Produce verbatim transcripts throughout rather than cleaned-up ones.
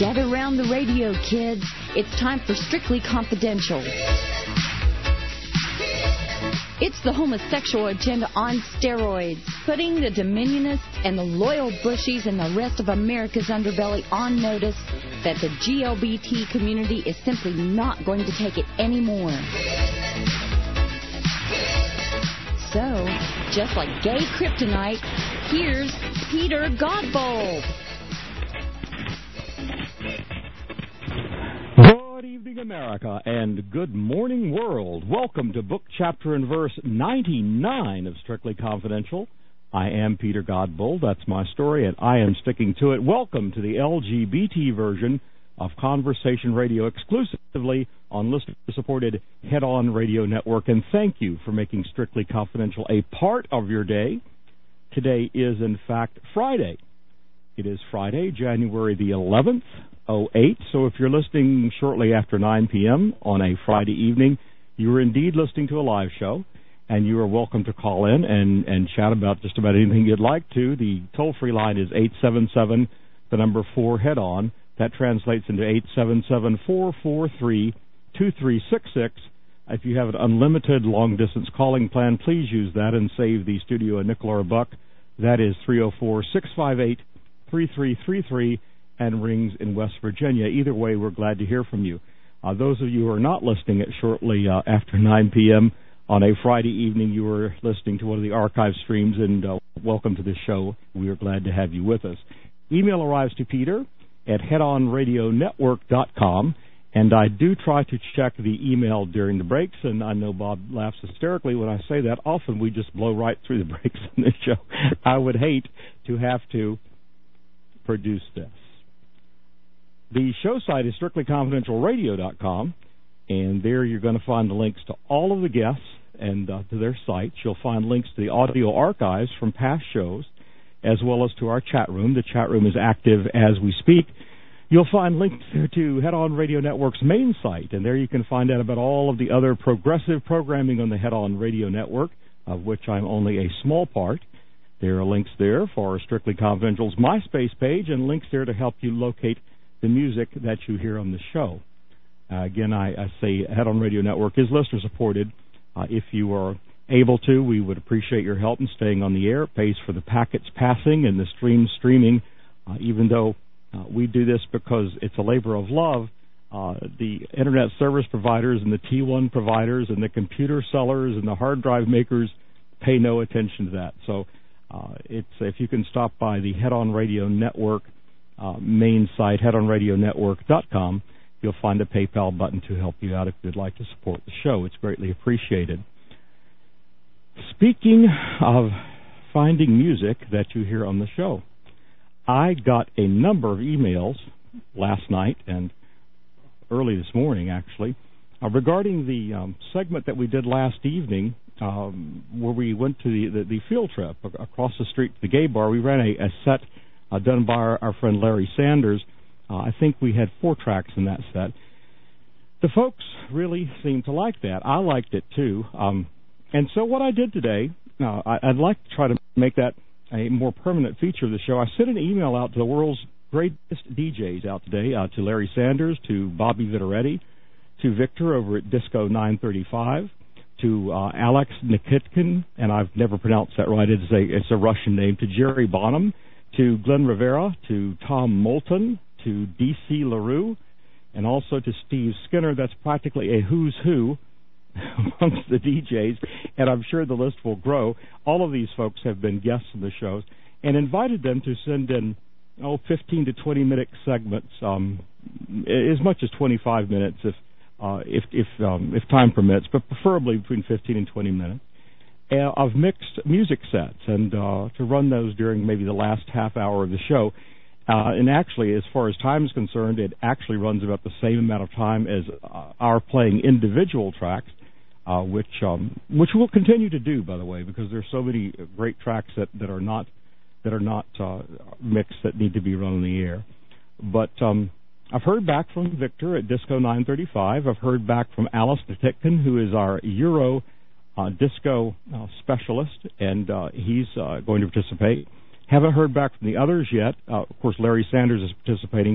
Get around the radio, kids. It's time for Strictly Confidential. It's the homosexual agenda on steroids, putting the Dominionists and the loyal Bushies and the rest of America's underbelly on notice that the G L B T community is simply not going to take it anymore. So, just like gay kryptonite, here's Peter Godbold. Good evening, America, and good morning, world. Welcome to book, chapter, and verse ninety-nine of Strictly Confidential. I am Peter Godbold. That's my story, and I am sticking to it. Welcome to the L G B T version of Conversation Radio, exclusively on listener-supported Head On Radio Network. And thank you for making Strictly Confidential a part of your day. Today is, in fact, Friday. It is Friday, January the eleventh. oh eight. So if you're listening shortly after nine p.m. on a Friday evening, you are indeed listening to a live show, and you are welcome to call in and, and chat about just about anything you'd like to. The toll-free line is eight seven seven, the number four, head on. That translates into eight seven seven, four four three, two three six six. If you have an unlimited long-distance calling plan, please use that and save the studio a nickel or a buck. That is three oh four, six five eight, three three three three. And rings in West Virginia. Either way, we're glad to hear from you. Uh, those of you who are not listening at shortly uh, after nine p.m. on a Friday evening, you are listening to one of the archive streams, and uh, welcome to the show. We are glad to have you with us. Email arrives to Peter at head on radio network dot com, and I do try to check the email during the breaks, and I know Bob laughs hysterically when I say that. Often we just blow right through the breaks in this show. I would hate to have to produce this. The show site is strictly confidential radio dot com, and there you're going to find the links to all of the guests and uh, to their sites. You'll find links to the audio archives from past shows, as well as to our chat room. The chat room is active as we speak. You'll find links to Head On Radio Network's main site, and there you can find out about all of the other progressive programming on the Head On Radio Network, of which I'm only a small part. There are links there for Strictly Confidential's MySpace page, and links there to help you locate the music that you hear on the show. Uh, again, I, I say Head On Radio Network is listener-supported. Uh, if you are able to, we would appreciate your help in staying on the air. It pays for the packets passing and the stream streaming. Uh, even though uh, we do this because it's a labor of love, uh, the Internet service providers and the T one providers and the computer sellers and the hard drive makers pay no attention to that. So uh, it's if you can stop by the Head On Radio Network Uh, main site, head on radio network dot com, you'll find a PayPal button to help you out if you'd like to support the show. It's greatly appreciated. Speaking of finding music that you hear on the show, I got a number of emails last night and early this morning, actually, uh, regarding the um, segment that we did last evening um, where we went to the, the, the field trip across the street to the gay bar. We ran a, a set Uh, done by our, our friend Larry Sanders. Uh, I think we had four tracks in that set. The folks really seemed to like that. I liked it, too. Um, and so what I did today, uh, I, I'd like to try to make that a more permanent feature of the show. I sent an email out to the world's greatest D Js out today, uh, to Larry Sanders, to Bobby Viteretti, to Victor over at Disco nine thirty-five, to uh, Alex Nikitkin, and I've never pronounced that right. It's a, it's a Russian name, to Jerry Bonham, to Glenn Rivera, to Tom Moulton, to D C LaRue, and also to Steve Skinner. That's practically a who's who amongst the D Js, and I'm sure the list will grow. All of these folks have been guests in the shows, and invited them to send in, oh, fifteen to twenty minute segments, um, as much as twenty-five minutes if uh, if if, um, if time permits, but preferably between fifteen and twenty minutes. Uh, of mixed music sets, and uh, to run those during maybe the last half hour of the show. Uh, and actually, as far as time is concerned, it actually runs about the same amount of time as uh, our playing individual tracks, uh, which um, which we'll continue to do, by the way, because there's so many great tracks that, that are not that are not uh, mixed that need to be run on the air. But um, I've heard back from Victor at Disco nine thirty-five. I've heard back from Alice Nikitkin, who is our Euro Uh, disco uh, specialist, and uh, he's uh, going to participate. Haven't heard back from the others yet. Uh, of course, Larry Sanders is participating.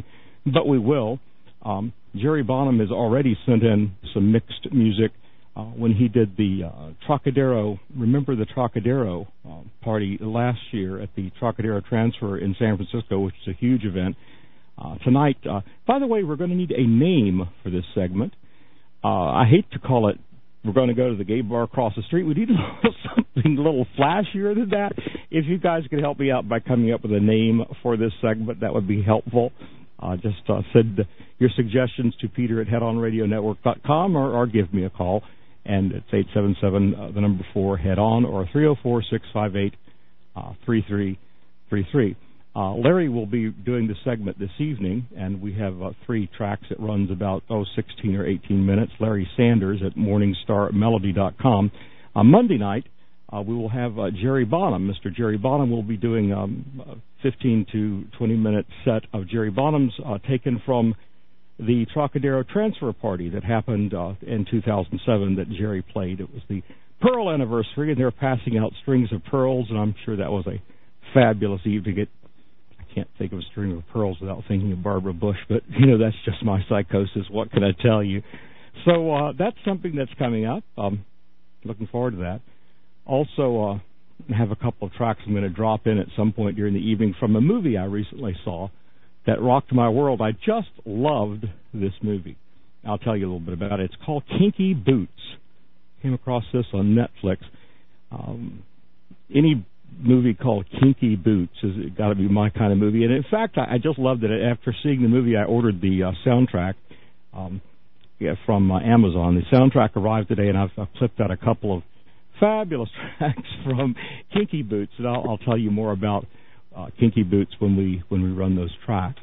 but we will. Um, Jerry Bonham has already sent in some mixed music uh, when he did the uh, Trocadero, remember the Trocadero uh, party last year at the Trocadero Transfer in San Francisco, which is a huge event. Uh, tonight, uh, by the way, we're going to need a name for this segment. Uh, I hate to call it, we're going to go to the gay bar across the street. We need a little, something a little flashier than that. If you guys could help me out by coming up with a name for this segment, that would be helpful. Uh, just uh, send your suggestions to Peter at head on radio network dot com or, or give me a call. And it's eight seven seven, uh, the number four, head on, or three oh four, six five eight, three three three three. Uh, Larry will be doing the segment this evening, and we have uh, three tracks. It runs about, oh, sixteen or eighteen minutes. Larry Sanders at morningstar melody dot com. On Monday night, uh, we will have uh, Jerry Bonham. Mister Jerry Bonham will be doing um, a fifteen to twenty minute set of Jerry Bonham's uh, taken from the Trocadero Transfer Party that happened uh, in two thousand seven that Jerry played. It was the Pearl anniversary, and they were passing out strings of pearls, and I'm sure that was a fabulous evening. It can't think of a string of pearls without thinking of Barbara Bush, but, you know, that's just my psychosis. What can I tell you? So uh, that's something that's coming up. Um, looking forward to that. Also, uh, I have a couple of tracks I'm going to drop in at some point during the evening from a movie I recently saw that rocked my world. I just loved this movie. I'll tell you a little bit about it. It's called Kinky Boots. Came across this on Netflix. Um, any movie called Kinky Boots has got to be my kind of movie. And in fact, I, I just loved it. After seeing the movie, I ordered the uh, soundtrack um, yeah, from uh, Amazon. The soundtrack arrived today, and I've, I've clipped out a couple of fabulous tracks from Kinky Boots, and I'll, I'll tell you more about uh, Kinky Boots when we when we run those tracks.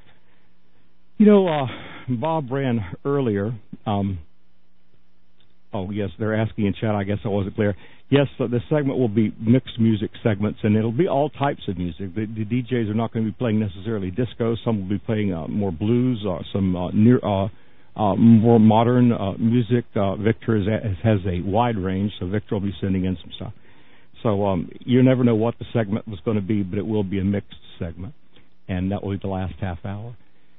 You know, uh, Bob ran earlier. Um, oh, yes, they're asking in chat. I guess I wasn't clear. Yes, so this segment will be mixed music segments, and it'll be all types of music. The, the D Js are not going to be playing necessarily disco. Some will be playing uh, more blues, or some uh, near, uh, uh, more modern uh, music. Uh, Victor is, has a wide range, so Victor will be sending in some stuff. So um, you never know what the segment was going to be, but it will be a mixed segment, and that will be the last half hour.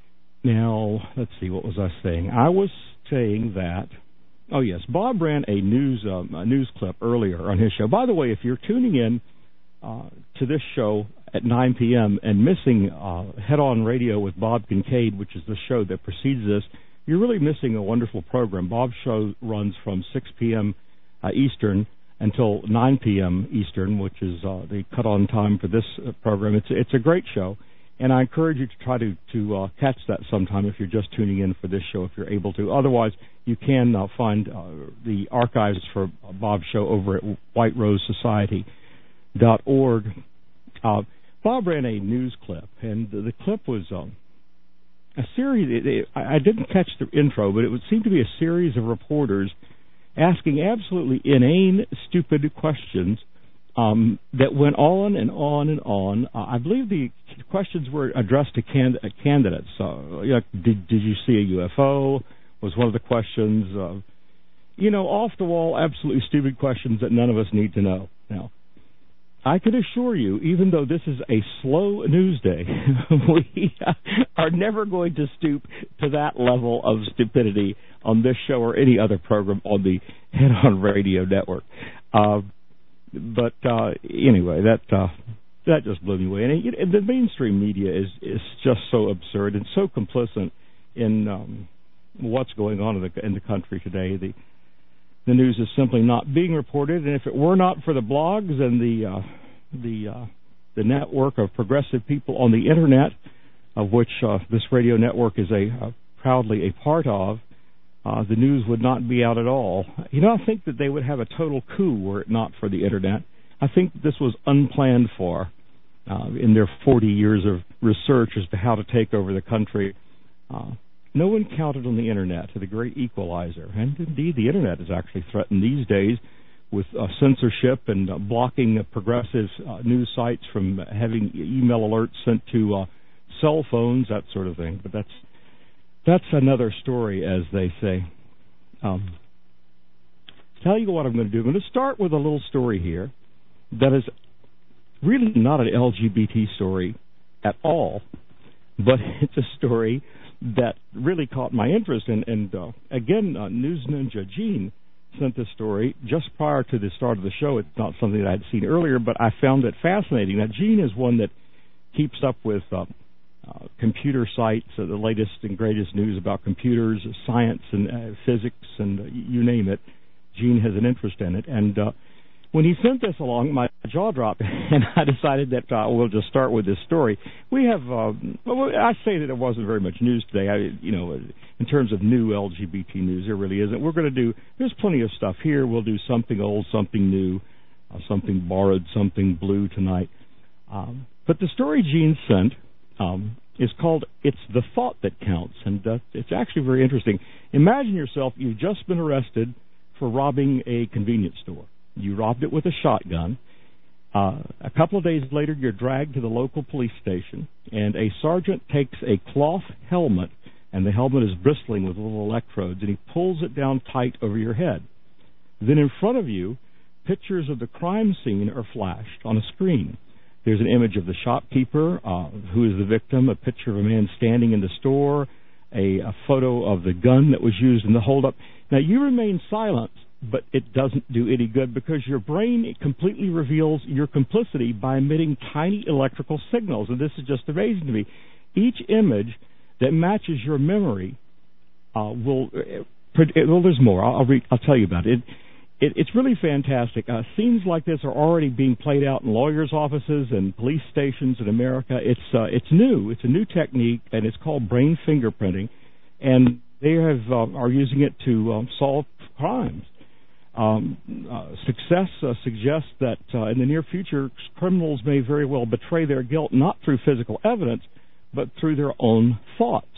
Now, let's see, what was I saying? I was saying that... Oh, yes. Bob ran a news um, a news clip earlier on his show. By the way, if you're tuning in uh, to this show at nine p.m. and missing uh, Head On Radio with Bob Kincaid, which is the show that precedes this, you're really missing a wonderful program. Bob's show runs from six p.m. Uh, Eastern until nine p.m. Eastern, which is uh, the cut-on time for this uh, program. It's, it's a great show. And I encourage you to try to, to uh, catch that sometime if you're just tuning in for this show, if you're able to. Otherwise, you can uh, find uh, the archives for Bob's show over at white rose society dot org. Uh, Bob ran a news clip, and the, the clip was um, a series. It, it, I didn't catch the intro, but it would seem to be a series of reporters asking absolutely inane, stupid questions Um, that went on and on and on. Uh, I believe the questions were addressed to can- uh, candidates. Uh, you know, did, did you see a U F O? Was one of the questions. Uh, you know, off-the-wall, absolutely stupid questions that none of us need to know. Now, I can assure you, even though this is a slow news day, we are never going to stoop to that level of stupidity on this show or any other program on the Head On Radio Network. Uh, But uh, anyway, that uh, that just blew me away. And it, it, the mainstream media is is just so absurd and so complicit in um, what's going on in the in the country today. The the news is simply not being reported. And if it were not for the blogs and the uh, the uh, the network of progressive people on the internet, of which uh, this radio network is a uh, proudly a part of, Uh, the news would not be out at all. You know, I think that they would have a total coup were it not for the Internet. I think this was unplanned for uh, in their forty years of research as to how to take over the country. Uh, no one counted on the Internet, the great equalizer. And indeed, the Internet is actually threatened these days with uh, censorship and uh, blocking uh, progressive uh, news sites from having email alerts sent to uh, cell phones, that sort of thing. But that's That's another story, as they say. Um, tell you what I'm going to do. I'm going to start with a little story here that is really not an L G B T story at all. but it's a story that really caught my interest. And, and uh, again, uh, News Ninja Gene sent this story just prior to the start of the show. It's not something that I'd seen earlier, but I found it fascinating. Now, Gene is one that keeps up with uh, uh, computer sites, uh, the latest and greatest news about computers, science, and uh, physics, and uh, you name it. Gene has an interest in it. And uh, when he sent this along, my jaw dropped, and I decided that uh, we'll just start with this story. We have, uh, well, I say that it wasn't very much news today. I, you know, in terms of new L G B T news, there really isn't. We're going to do, there's plenty of stuff here. We'll do something old, something new, uh, something borrowed, something blue tonight. Um, but the story Gene sent um, is called It's the Thought That Counts, and uh, it's actually very interesting. Imagine yourself, you've just been arrested for robbing a convenience store. You robbed it with a shotgun. Uh, a couple of days later, you're dragged to the local police station, and a sergeant takes a cloth helmet, and the helmet is bristling with little electrodes, and he pulls it down tight over your head. Then in front of you, pictures of the crime scene are flashed on a screen. There's an image of the shopkeeper, uh, who is the victim, a picture of a man standing in the store, a, a photo of the gun that was used in the holdup. Now, you remain silent, but it doesn't do any good because your brain it completely reveals your complicity by emitting tiny electrical signals. And this is just amazing to me. Each image that matches your memory uh, will, it, well, there's more. I'll, I'll, read, I'll tell you about it. It, it's really fantastic. Uh, scenes like this are already being played out in lawyers' offices and police stations in America. It's uh, it's new. It's a new technique, and it's called brain fingerprinting. And they have uh, are using it to um, solve crimes. Um, uh, success uh, suggests that uh, in the near future, criminals may very well betray their guilt not through physical evidence, but through their own thoughts.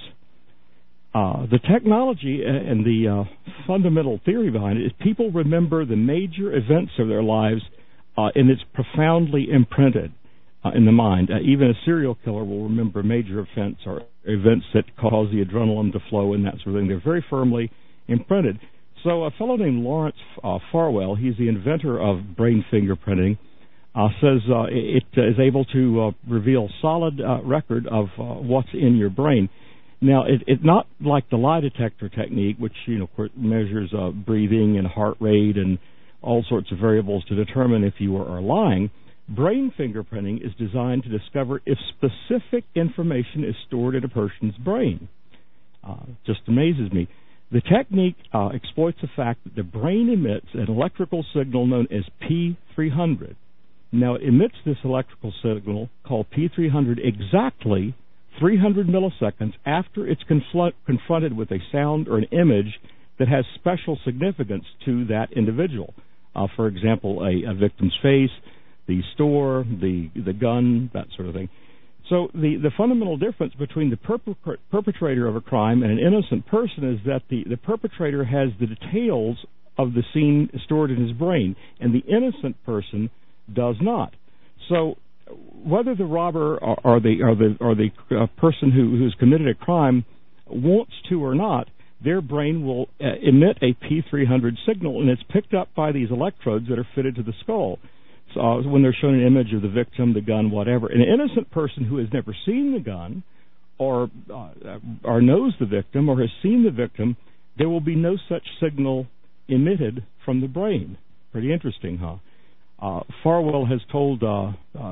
Uh, the technology and the uh, fundamental theory behind it is people remember the major events of their lives, uh, and it's profoundly imprinted uh, in the mind. Uh, even a serial killer will remember major events or events that cause the adrenaline to flow and that sort of thing. They're very firmly imprinted. So a fellow named Lawrence uh, Farwell, he's the inventor of brain fingerprinting, uh, says uh, it is able to uh, reveal solid uh, record of uh, what's in your brain. Now, it's it not like the lie detector technique, which you know measures uh, breathing and heart rate and all sorts of variables to determine if you are, are lying. Brain fingerprinting is designed to discover if specific information is stored in a person's brain. Uh, just amazes me. The technique uh, exploits the fact that the brain emits an electrical signal known as P three hundred. Now, it emits this electrical signal called P three hundred exactly three hundred milliseconds after it's confl- confronted with a sound or an image that has special significance to that individual. Uh, for example, a, a victim's face, the store, the the gun, that sort of thing. So the, the fundamental difference between the perp- perpetrator of a crime and an innocent person is that the, the perpetrator has the details of the scene stored in his brain, and the innocent person does not. So whether the robber or, or the or the or the uh, person who who's committed a crime wants to or not, their brain will uh, emit a P three hundred signal, and it's picked up by these electrodes that are fitted to the skull. So uh, when they're shown an image of the victim, the gun, whatever, an innocent person who has never seen the gun or uh, or knows the victim or has seen the victim, there will be no such signal emitted from the brain. Pretty interesting, huh? Uh, Farwell has told uh, uh,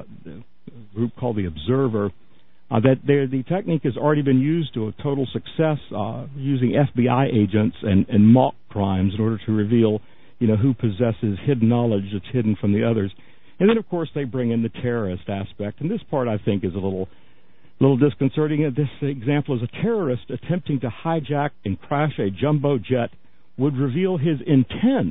a group called The Observer uh, that the technique has already been used to a total success uh, using F B I agents and, and mock crimes in order to reveal you know, who possesses hidden knowledge that's hidden from the others. And then, of course, they bring in the terrorist aspect. And this part, I think, is a little little disconcerting. This example is a terrorist attempting to hijack and crash a jumbo jet would reveal his intent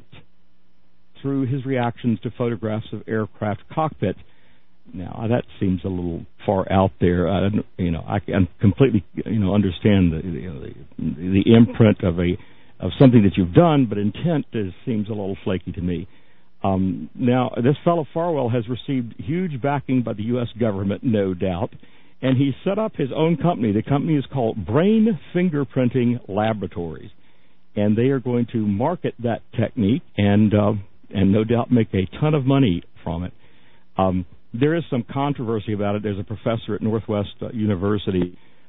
through his reactions to photographs of aircraft cockpits. Now, that seems a little far out there. I, you know, I can completely, you know, understand the, you know, the, the imprint of a of something that you've done, but intent is, seems a little flaky to me. Um, now, this fellow Farwell has received huge backing by the U S government, no doubt, and he set up his own company. The company is called Brain Fingerprinting Laboratories, and they are going to market that technique and uh, and no doubt make a ton of money from it. Um, there is some controversy about it. There's a professor at Northwest uh, University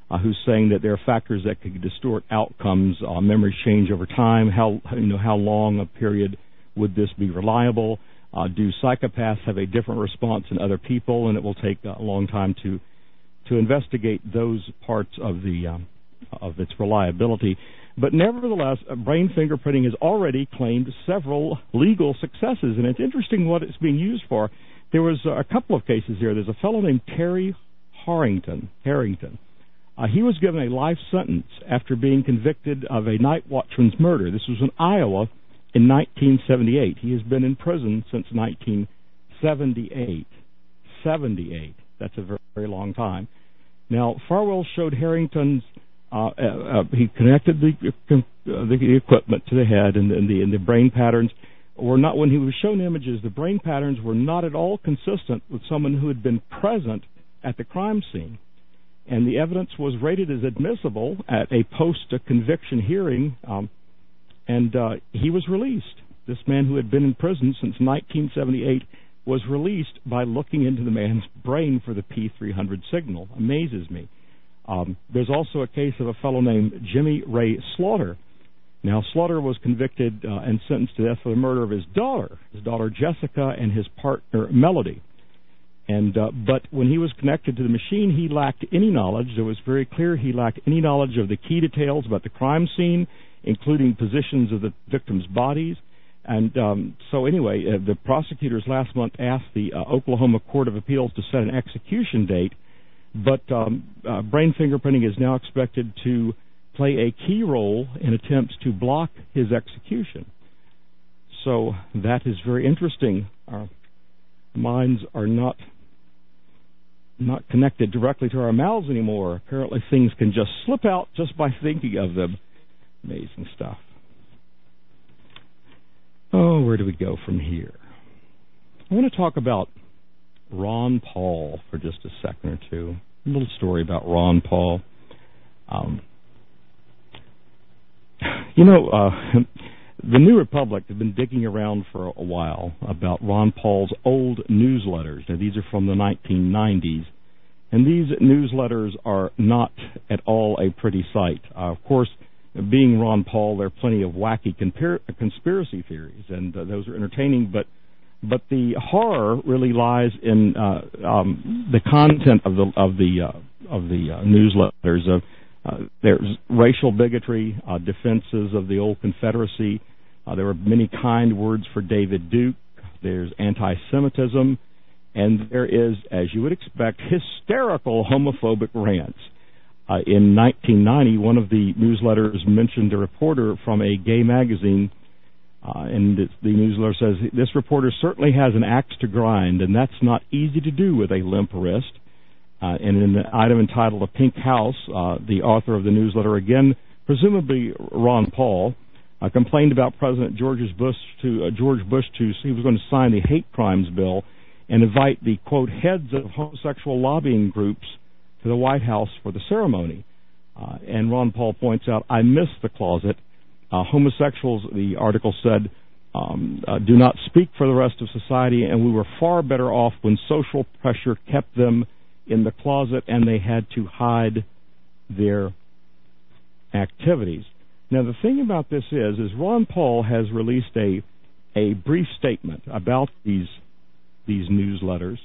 uh, who's saying that there are factors that could distort outcomes. Uh, memories change over time. How you know how long a period would this be reliable? Uh, do psychopaths have a different response than other people? And it will take a long time to to investigate those parts of the um, of its reliability. But nevertheless, uh, brain fingerprinting has already claimed several legal successes, and it's interesting what it's being used for. There was uh, a couple of cases here. There's a fellow named Terry Harrington. Harrington. Uh, he was given a life sentence after being convicted of a night watchman's murder. This was in Iowa in nineteen seventy-eight. He has been in prison since nineteen seventy-eight. seventy-eight. That's a very, very long time. Now, Farwell showed Harrington's, uh, uh, uh, he connected the, uh, the equipment to the head, and, and, the, and the brain patterns were not, when he was shown images, the brain patterns were not at all consistent with someone who had been present at the crime scene. And the evidence was rated as admissible at a post-conviction hearing, um, and uh, he was released. This man who had been in prison since nineteen seventy-eight was released by looking into the man's brain for the P three hundred signal. Amazes me. Um, there's also a case of a fellow named Jimmy Ray Slaughter. Now, Slaughter was convicted uh, and sentenced to death for the murder of his daughter, his daughter Jessica, and his partner Melody. And uh, but when he was connected to the machine, he lacked any knowledge. It was very clear he lacked any knowledge of the key details about the crime scene, including positions of the victims' bodies. And um, so anyway, uh, the prosecutors last month asked the uh, Oklahoma Court of Appeals to set an execution date, but um, uh, brain fingerprinting is now expected to play a key role in attempts to block his execution. So that is very interesting. Our minds are not not connected directly to our mouths anymore. Apparently things can just slip out just by thinking of them. Amazing stuff. Oh, where do we go from here? I want to talk about Ron Paul for just a second or two. A little story about Ron Paul. Um, you know, uh, the New Republic has been digging around for a while about Ron Paul's old newsletters. Now, these are from the nineteen nineties, and these newsletters are not at all a pretty sight. Uh, of course, being Ron Paul, there are plenty of wacky compar- conspiracy theories, and uh, those are entertaining, but but the horror really lies in uh, um, the content of the of the uh, of the uh, newsletters. Of uh, there's racial bigotry, uh, defenses of the old Confederacy. Uh, there were many kind words for David Duke. There's anti-Semitism, and there is, as you would expect, hysterical homophobic rants. Uh, in nineteen ninety, one of the newsletters mentioned a reporter from a gay magazine, uh, and the, the newsletter says, this reporter certainly has an axe to grind, and that's not easy to do with a limp wrist. Uh, and in the item entitled A Pink House, uh, the author of the newsletter, again, presumably Ron Paul, uh, complained about President George Bush to uh, George Bush to he was going to sign the hate crimes bill and invite the, quote, heads of homosexual lobbying groups to the White House for the ceremony. Uh, and Ron Paul points out, I miss the closet. Uh, homosexuals, the article said, um, uh, do not speak for the rest of society, and we were far better off when social pressure kept them in the closet and they had to hide their activities. Now, the thing about this is, is Ron Paul has released a a brief statement about these these newsletters,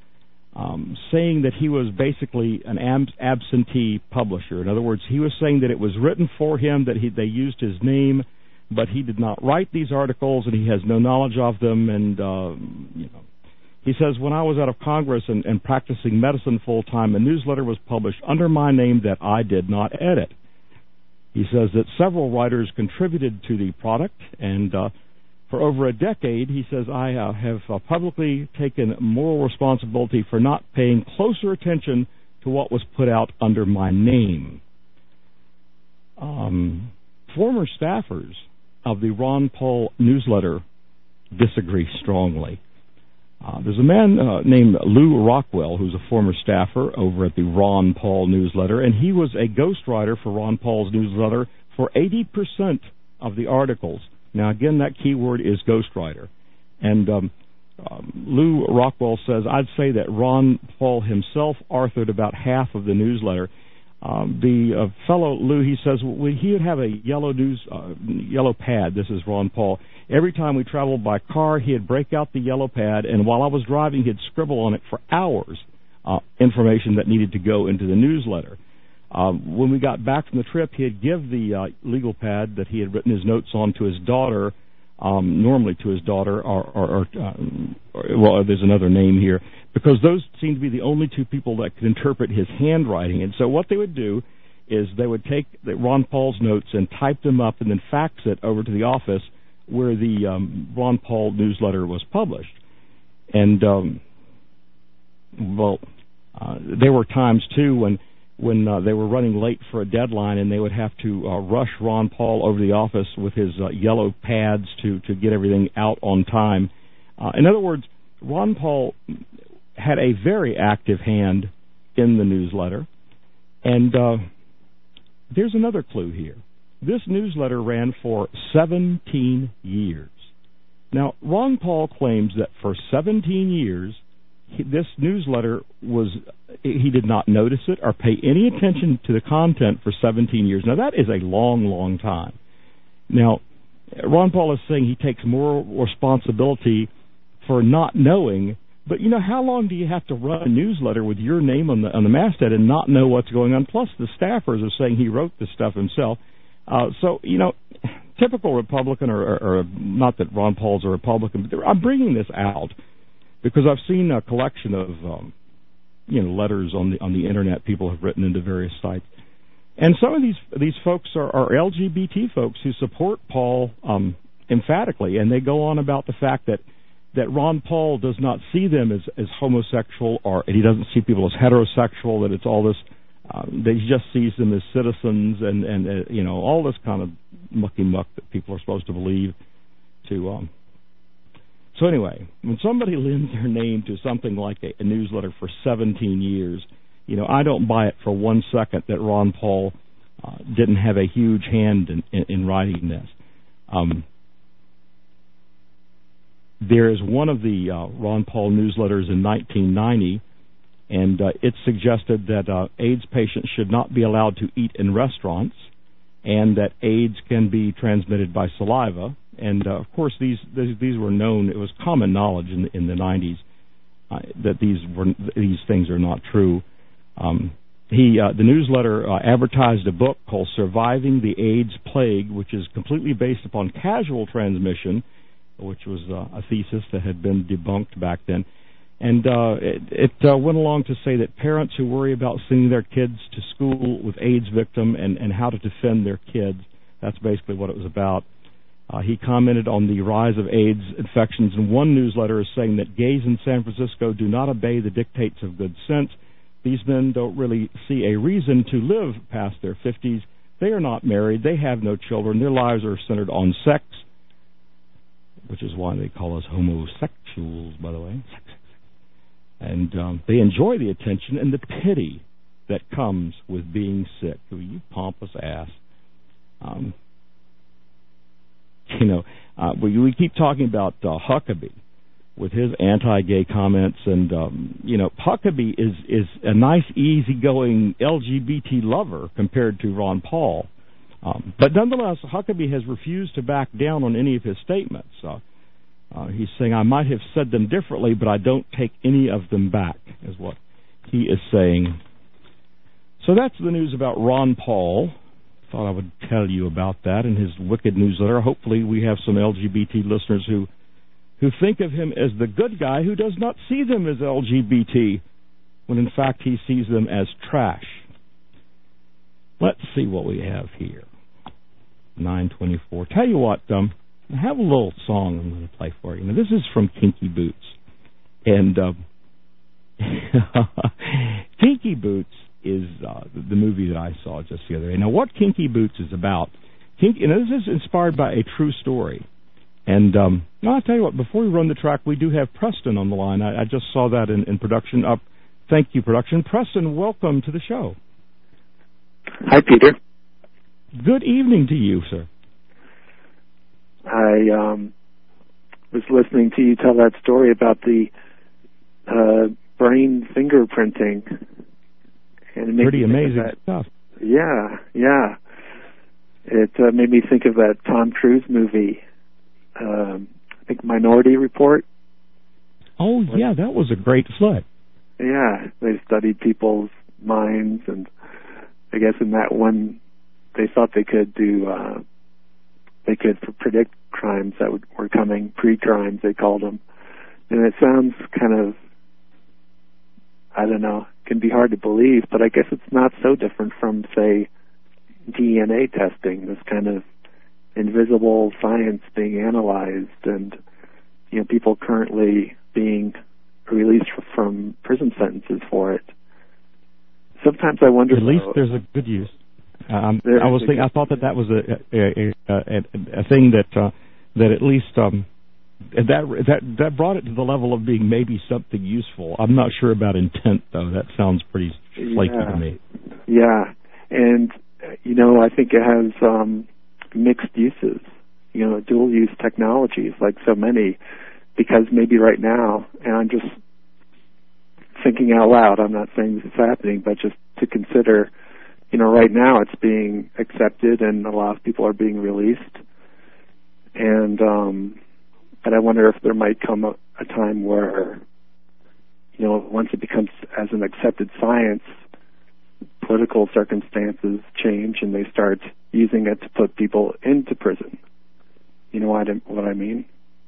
Um, saying that he was basically an ab- absentee publisher. In other words, he was saying that it was written for him, that he, they used his name, but he did not write these articles, and he has no knowledge of them. And um, you know, he says, when I was out of Congress and, and practicing medicine full-time, a newsletter was published under my name that I did not edit. He says that several writers contributed to the product, and uh, for over a decade, he says, I uh, have uh, publicly taken moral responsibility for not paying closer attention to what was put out under my name. Um, former staffers of the Ron Paul newsletter disagree strongly. Uh, there's a man uh, named Lou Rockwell who's a former staffer over at the Ron Paul newsletter, and he was a ghostwriter for Ron Paul's newsletter for eighty percent of the articles. Now, again, that key word is ghostwriter. And um, um, Lou Rockwell says, I'd say that Ron Paul himself authored about half of the newsletter. Um, the uh, fellow Lou, he says well, he would have a yellow news, uh, yellow pad. This is Ron Paul. Every time we traveled by car, he'd break out the yellow pad, and while I was driving, he'd scribble on it for hours, uh, information that needed to go into the newsletter. Um, when we got back from the trip, he'd give the uh, legal pad that he had written his notes on to his daughter, um, normally to his daughter, or, or, or, um, or well, there's another name here, because those seem to be the only two people that could interpret his handwriting. And so what they would do is they would take the Ron Paul's notes and type them up and then fax it over to the office where the um, Ron Paul newsletter was published. And, um, well, uh, there were times, too, when when uh, they were running late for a deadline and they would have to uh, rush Ron Paul over to the office with his uh, yellow pads to, to get everything out on time. Uh, in other words, Ron Paul had a very active hand in the newsletter. And uh, there's another clue here. This newsletter ran for seventeen years. Now, Ron Paul claims that for seventeen years, he, this newsletter was, he did not notice it or pay any attention to the content for seventeen years. Now, that is a long, long time. Now, Ron Paul is saying he takes more responsibility for not knowing, but, you know, how long do you have to run a newsletter with your name on the on the masthead and not know what's going on? Plus, the staffers are saying he wrote this stuff himself. Uh, so, you know, typical Republican, or, or, or not that Ron Paul's a Republican, but I'm bringing this out because I've seen a collection of, um, you know, letters on the on the internet people have written into various sites, and some of these these folks are, are L G B T folks who support Paul um, emphatically, and they go on about the fact that that Ron Paul does not see them as as homosexual, or and he doesn't see people as heterosexual. That it's all this. Um, that he just sees them as citizens, and, and uh, you know, all this kind of mucky muck that people are supposed to believe. To um. So anyway, when somebody lends their name to something like a, a newsletter for seventeen years, you know, I don't buy it for one second that Ron Paul uh, didn't have a huge hand in, in, in writing this. Um, there is one of the uh, Ron Paul newsletters in nineteen ninety. And uh, it suggested that uh, AIDS patients should not be allowed to eat in restaurants, and that AIDS can be transmitted by saliva. And uh, of course, these, these these were known. It was common knowledge in in the nineties uh, that these were these things are not true. Um, he uh, the newsletter uh, advertised a book called "Surviving the AIDS Plague," which is completely based upon casual transmission, which was uh, a thesis that had been debunked back then. And uh, it, it uh, went along to say that parents who worry about sending their kids to school with AIDS victim and, and how to defend their kids, that's basically what it was about. Uh, he commented on the rise of AIDS infections in one newsletter as saying that gays in San Francisco do not obey the dictates of good sense. These men don't really see a reason to live past their fifties. They are not married. They have no children. Their lives are centered on sex, which is why they call us homosexuals, by the way. And um, they enjoy the attention and the pity that comes with being sick. You pompous ass. Um, you know, uh, we, we keep talking about uh, Huckabee with his anti-gay comments, and um, you know, Huckabee is is a nice, easygoing L G B T lover compared to Ron Paul. Um, but nonetheless, Huckabee has refused to back down on any of his statements. Uh, Uh, he's saying, I might have said them differently, but I don't take any of them back, is what he is saying. So that's the news about Ron Paul. Thought I would tell you about that in his wicked newsletter. Hopefully we have some L G B T listeners who, who think of him as the good guy who does not see them as L G B T, when in fact he sees them as trash. Let's see what we have here. nine twenty-four. Tell you what, um... I have a little song I'm going to play for you. Now, this is from Kinky Boots. And um, Kinky Boots is uh, the movie that I saw just the other day. Now, what Kinky Boots is about, Kinky, you know, this is inspired by a true story. And um, I'll tell you what, before we run the track, we do have Preston on the line. I, I just saw that in, in production. Up, thank you, production. Preston, welcome to the show. Hi, Peter. Good evening to you, sir. I um, was listening to you tell that story about the uh, brain fingerprinting. And it Pretty amazing stuff. Yeah, yeah. It uh, made me think of that Tom Cruise movie, um, I think Minority Report. Oh, yeah, that was a great flick. Yeah, they studied people's minds, and I guess in that one, they thought they could do, uh, they could predict crimes that would, were coming, pre-crimes, they called them. And it sounds kind of, I don't know, can be hard to believe, but I guess it's not so different from, say, D N A testing, this kind of invisible science being analyzed, and, you know, people currently being released from prison sentences for it. Sometimes I wonder. At least though, there's a good use. Um, I was thinking, I thought that that was a a, a, a, a thing that uh, that at least um, that that that brought it to the level of being maybe something useful. I'm not sure about intent though. That sounds pretty flaky yeah. to me. Yeah, and you know, I think it has um, mixed uses. You know, dual use technologies like so many. Because maybe right now, and I'm just thinking out loud, I'm not saying this is happening, but just to consider, you know, right now it's being accepted and a lot of people are being released. And um, and I wonder if there might come a, a time where, you know, once it becomes as an accepted science, political circumstances change and they start using it to put people into prison. You know what I, what I mean?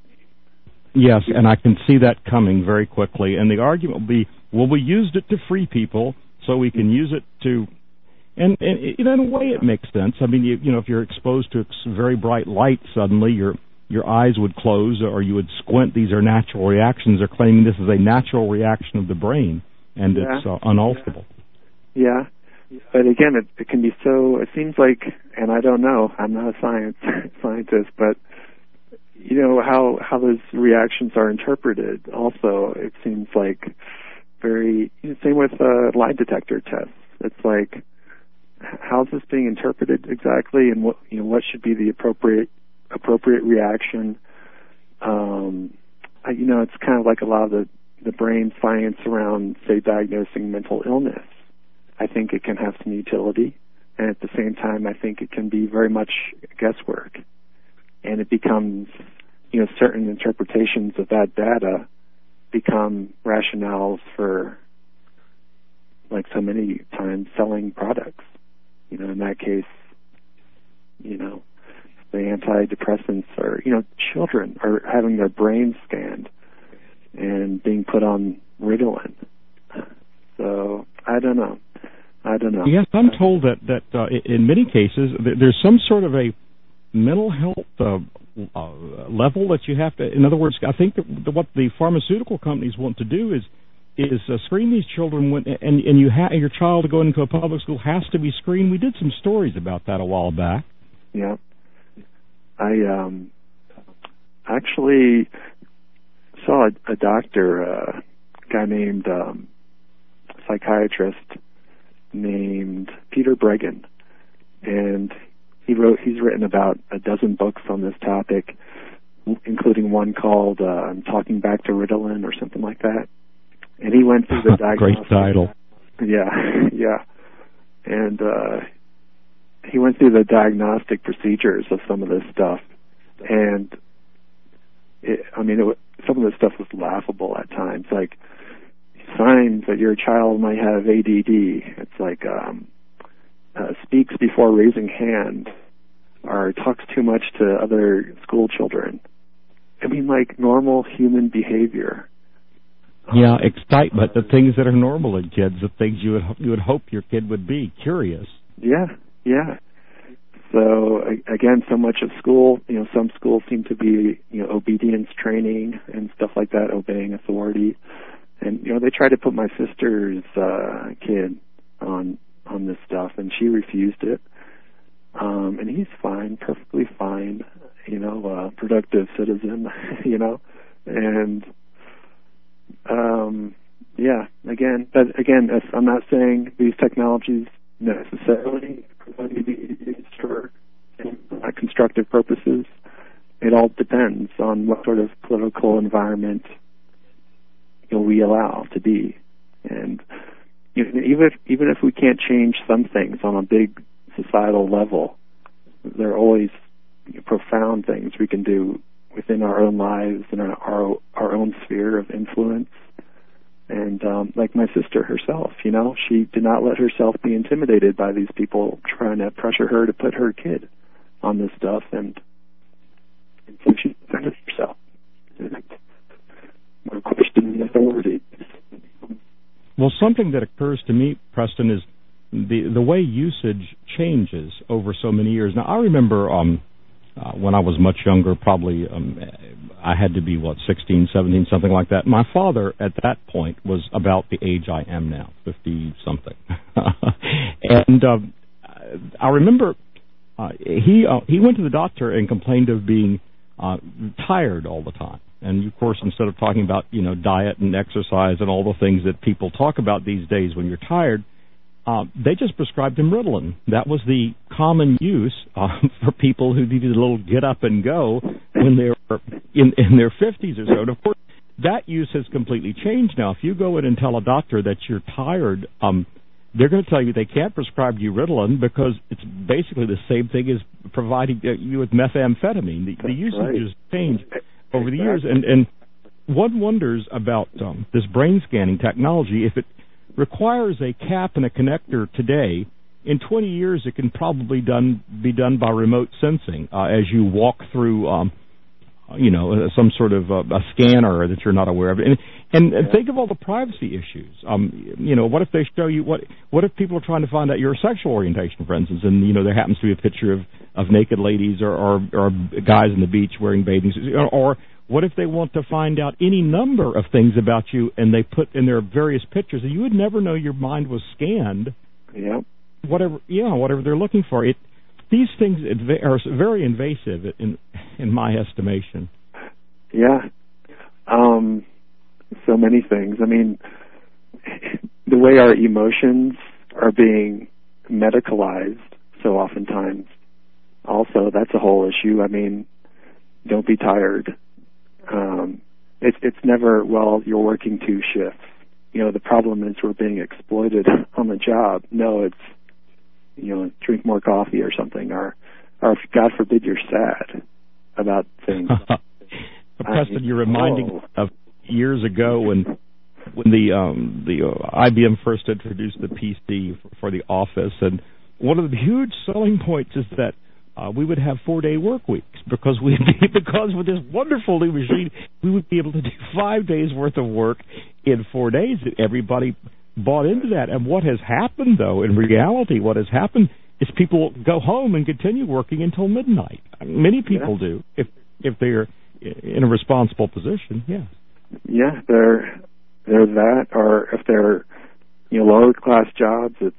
Yes, and I can see that coming very quickly. And the argument will be, well, we used it to free people, so we can use it to... And, and in a way, it makes sense. I mean, you, you know, if you're exposed to very bright light suddenly, your your eyes would close or you would squint. These are natural reactions. They're claiming this is a natural reaction of the brain, and yeah. it's uh, unalterable. Yeah. But again, it, it can be so... It seems like, and I don't know, I'm not a science scientist, but... You know, how, how those reactions are interpreted also, it seems like very, same with uh, lie detector tests. It's like, how's this being interpreted exactly, and what, you know, what should be the appropriate, appropriate reaction? Um, I, you know, it's kind of like a lot of the, the brain science around, say, diagnosing mental illness. I think it can have some utility, and at the same time, I think it can be very much guesswork. And it becomes, you know, certain interpretations of that data become rationales for, like so many times, selling products. You know, in that case, you know, the antidepressants are, you know, children are having their brains scanned and being put on Ritalin. So, I don't know. I don't know. Yes, I'm told that, that uh, in many cases, there's some sort of a mental health uh, uh, level that you have to. In other words, I think that the, what the pharmaceutical companies want to do is is uh, screen these children when, and and you ha- your child to go into a public school has to be screened. We did some stories about that a while back. Yeah, I um actually saw a, a doctor, a uh, guy named um, psychiatrist named Peter Breggin, and He wrote. He's written about a dozen books on this topic, including one called uh, "Talking Back to Ritalin" or something like that. And he went through the diagnostic. Great title. Yeah, yeah. And uh, he went through the diagnostic procedures of some of this stuff, and it, I mean, it was, some of this stuff was laughable at times. Like signs that your child might have A D D. It's like. Um, Uh, speaks before raising hand or talks too much to other school children. I mean, like normal human behavior. Yeah, excitement, the things that are normal in kids, the things you would you would hope your kid would be, curious. Yeah, yeah. So again, so much of school, you know, some schools seem to be, you know, obedience training and stuff like that, obeying authority. And you know, they tried to put my sister's uh, kid on. on this stuff, and she refused it. Um, and he's fine, perfectly fine, you know, uh, productive citizen, you know. And, um, yeah, again, but again, I'm not saying these technologies necessarily are going to be used for uh, constructive purposes. It all depends on what sort of political environment, you know, we allow to be. And you know, even if, even if we can't change some things on a big societal level, there are always you know, profound things we can do within our own lives and our our, our own sphere of influence. And um, like my sister herself, you know, she did not let herself be intimidated by these people trying to pressure her to put her kid on this stuff, and, and so she defended herself. Or questioned the authority. Well, something that occurs to me, Preston, is the the way usage changes over so many years. Now, I remember um, uh, when I was much younger, probably um, I had to be, what, sixteen, seventeen, something like that. My father, at that point, was about the age I am now, fifty-something. and uh, I remember uh, he uh, he went to the doctor and complained of being uh, tired all the time. And, of course, instead of talking about, you know, diet and exercise and all the things that people talk about these days when you're tired, uh, they just prescribed him Ritalin. That was the common use uh, for people who needed a little get up and go when they were in, in their fifties or so. And, of course, that use has completely changed now. If you go in and tell a doctor that you're tired, um, they're going to tell you they can't prescribe you Ritalin because it's basically the same thing as providing you with methamphetamine. The, the usage right. has changed over the years, and, and one wonders about um, this brain scanning technology. If it requires a cap and a connector today, in twenty years it can probably done be done by remote sensing uh, as you walk through, um, you know, some sort of uh, a scanner that you're not aware of. And, and, and think of all the privacy issues. Um, you know, what if they show you what? What if people are trying to find out your sexual orientation, for instance, and you know there happens to be a picture of, of naked ladies or, or, or guys on the beach wearing bathing suits, or, or what if they want to find out any number of things about you and they put in their various pictures and you would never know your mind was scanned. Yep. Whatever, yeah, whatever they're looking for. It. These things are very invasive in in my estimation. Yeah. Um, so many things. I mean, the way our emotions are being medicalized so oftentimes, also, that's a whole issue. I mean, don't be tired. Um, it's it's never, well, you're working two shifts. You know, the problem is we're being exploited on the job. No, it's, you know, drink more coffee or something, or, or God forbid you're sad about things. Preston, I mean, you're reminding oh. of years ago when when the um, the uh, I B M first introduced the P C for, for the office, and one of the huge selling points is that uh, we would have four-day work weeks because we because with this wonderful new machine we would be able to do five days worth of work in four days. Everybody bought into that, and what has happened, though, in reality, what has happened is people go home and continue working until midnight. Many people yeah. do if if they're in a responsible position. Yeah. Yeah, they're they're that, or if they're you know lower class jobs, it's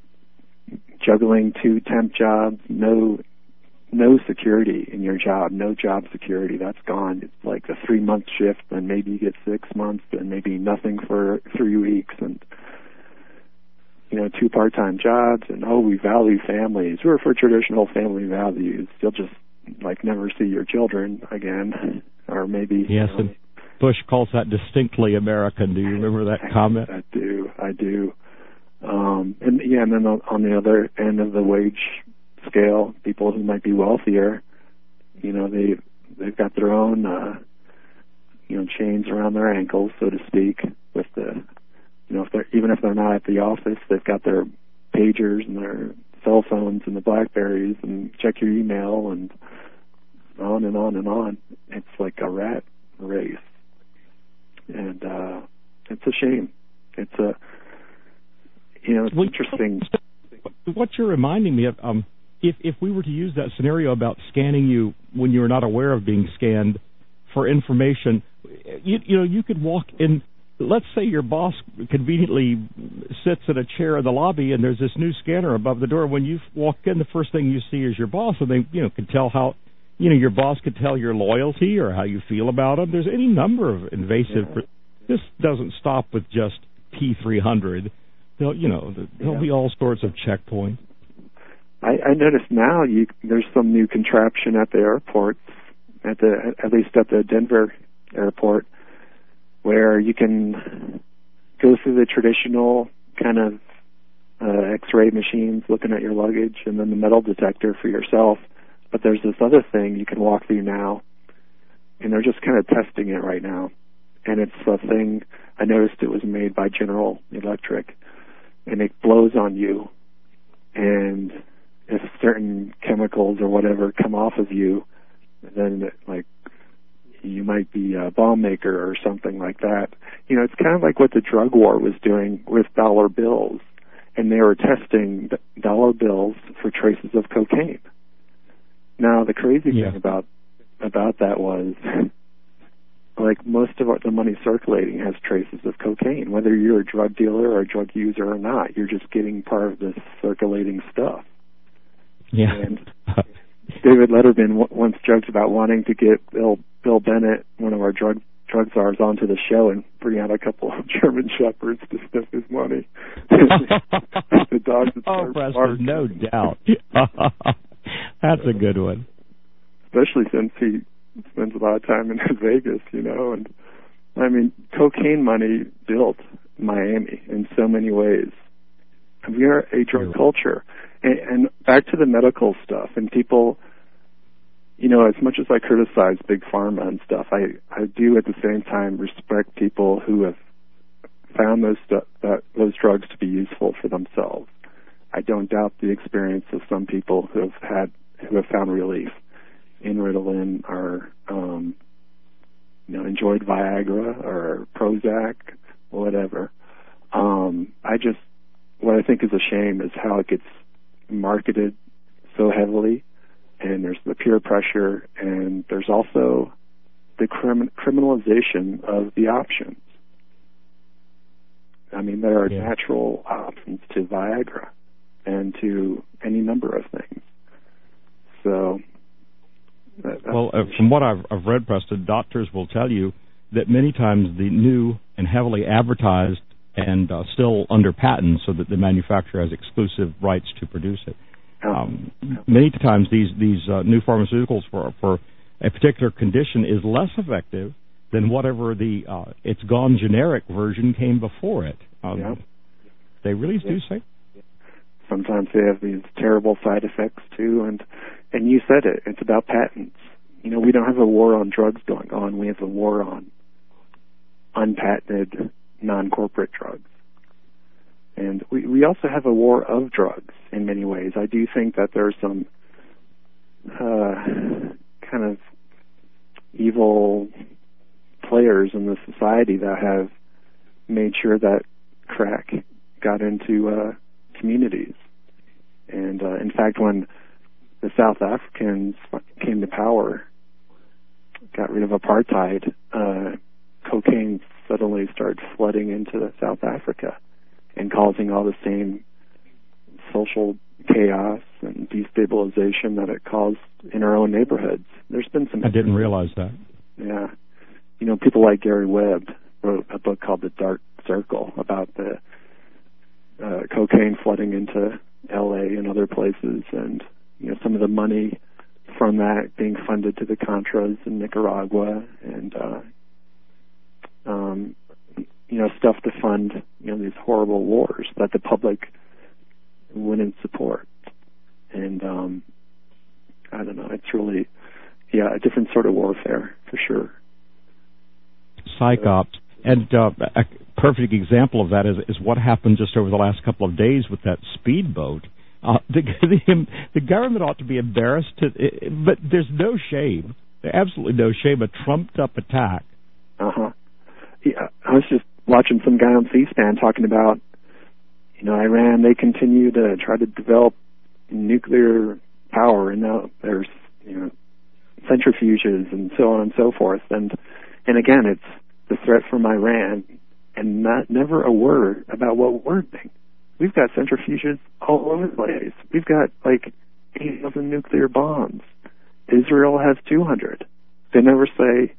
juggling two temp jobs, no no security in your job, no job security. That's gone. It's like a three month shift, and maybe you get six months, and maybe nothing for three weeks, and you know two part time jobs, and oh, we value families. We're for traditional family values. You'll just like never see your children again, or maybe yes. You know, and Bush calls that distinctly American. Do you remember that comment? I do. I do. Um, and yeah, and then on the other end of the wage scale, people who might be wealthier, you know, they they've got their own, uh, you know, chains around their ankles, so to speak. With the, you know, if they're even if they're not at the office, they've got their pagers and their cell phones and the Blackberries and check your email and on and on and on. It's like a rat race, and uh, it's a shame. It's a You know, it's well, interesting. What you're reminding me of, um, if if we were to use that scenario about scanning you when you were not aware of being scanned for information, you, you know, you could walk in. Let's say your boss conveniently sits in a chair in the lobby, and there's this new scanner above the door. When you walk in, the first thing you see is your boss, and they, you know, can tell how, you know, your boss could tell your loyalty or how you feel about him. There's any number of invasive. Yeah. This doesn't stop with just T three hundred. There'll, you know, there'll yeah. be all sorts of checkpoints. I, I noticed now you, there's some new contraption at the airports, at the at least at the Denver airport, where you can go through the traditional kind of uh, X-ray machines looking at your luggage, and then the metal detector for yourself. But there's this other thing you can walk through now, and they're just kind of testing it right now. And it's a thing, I noticed it was made by General Electric, and it blows on you, and if certain chemicals or whatever come off of you, then it, like you might be a bomb maker or something like that. You know, it's kind of like what the drug war was doing with dollar bills, and they were testing dollar bills for traces of cocaine. Now, the crazy yeah. thing about about that was, like, most of our, the money circulating has traces of cocaine. Whether you're a drug dealer or a drug user or not, you're just getting part of this circulating stuff. Yeah. And David Letterman w- once joked about wanting to get Bill Bill Bennett, one of our drug drug czars, onto the show and bring out a couple of German shepherds to sniff his money. The dogs would oh, start Prester, barking. no doubt. That's a good one. Especially since he spends a lot of time in Vegas, you know. And I mean, cocaine money built Miami in so many ways. We are a drug culture. And, and back to the medical stuff, and people, you know, as much as I criticize Big Pharma and stuff, I, I do at the same time respect people who have found those stu- that, those drugs to be useful for themselves. I don't doubt the experience of some people who have had who have found relief in Ritalin or um, you know, enjoyed Viagra or Prozac, whatever. Um, I just what I think is a shame is how it gets marketed so heavily, and there's the peer pressure, and there's also the crim- criminalization of the options. I mean, there are yeah. natural options to Viagra and to any number of things. So, that, well, uh, from what I've, I've read, Preston, doctors will tell you that many times the new and heavily advertised and uh, still under patent, so that the manufacturer has exclusive rights to produce it. Um, many times these these uh, new pharmaceuticals for for a particular condition is less effective than whatever the uh, it's gone generic version came before it. Um, yeah. They really yeah. do say. Sometimes they have these terrible side effects too, and and you said it. It's about patents. You know, we don't have a war on drugs going on. We have a war on unpatented, non-corporate drugs. And we, we also have a war of drugs in many ways. I do think that there are some uh, kind of evil players in the society that have made sure that crack got into uh, communities. And uh, in fact, when the South Africans came to power, got rid of apartheid, uh, cocaine suddenly started flooding into South Africa and causing all the same social chaos and destabilization that it caused in our own neighborhoods. There's been some... I didn't realize that. Yeah. You know, people like Gary Webb wrote a book called The Dark Circle about the uh, cocaine flooding into L A and other places, and, you know, some of the money from that being funded to the Contras in Nicaragua, and, uh, um, you know, stuff to fund, you know, these horrible wars that the public wouldn't support. And, um, I don't know, it's really, yeah, a different sort of warfare, for sure. Psych ops. And uh, a perfect example of that is, is what happened just over the last couple of days with that speedboat. Uh, the, the, the government ought to be embarrassed, to, but there's no shame, absolutely no shame, a trumped-up attack. Uh-huh. Yeah, I was just watching some guy on C-SPAN talking about, you know, Iran, they continue to try to develop nuclear power, and now there's, you know, centrifuges and so on and so forth. And and again, it's the threat from Iran, and not never a word about what we're doing. We've got centrifuges all over the place. We've got, like, eight thousand nuclear bombs. Israel has two hundred. They never say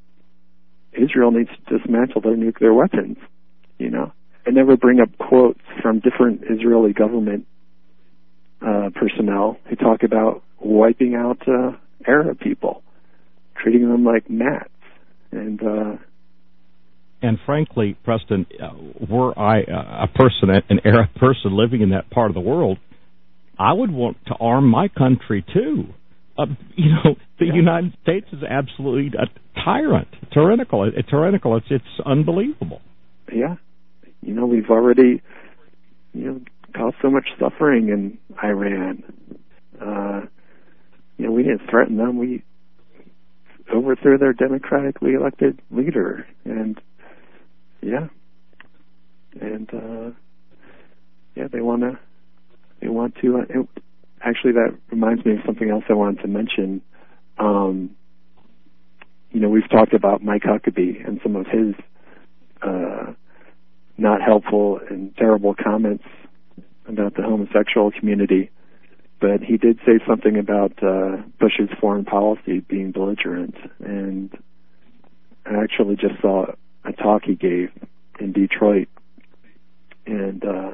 Israel needs to dismantle their nuclear weapons, you know. They never bring up quotes from different Israeli government uh, personnel who talk about wiping out uh, Arab people, treating them like gnats. And, uh, and and frankly, Preston, uh, were I uh, a person, an Arab person living in that part of the world, I would want to arm my country too. Uh, you know, the yeah. United States is absolutely a tyrant, tyrannical. A tyrannical. It's it's unbelievable. Yeah, you know, we've already, you know, caused so much suffering in Iran. Uh, you know, we didn't threaten them. We overthrew their democratically elected leader, and yeah, and uh, yeah, they want to. They want to. Uh, it, actually, that reminds me of something else I wanted to mention. Um, you know, we've talked about Mike Huckabee and some of his uh, not helpful and terrible comments about the homosexual community. But he did say something about uh, Bush's foreign policy being belligerent. And I actually just saw a talk he gave in Detroit. And uh,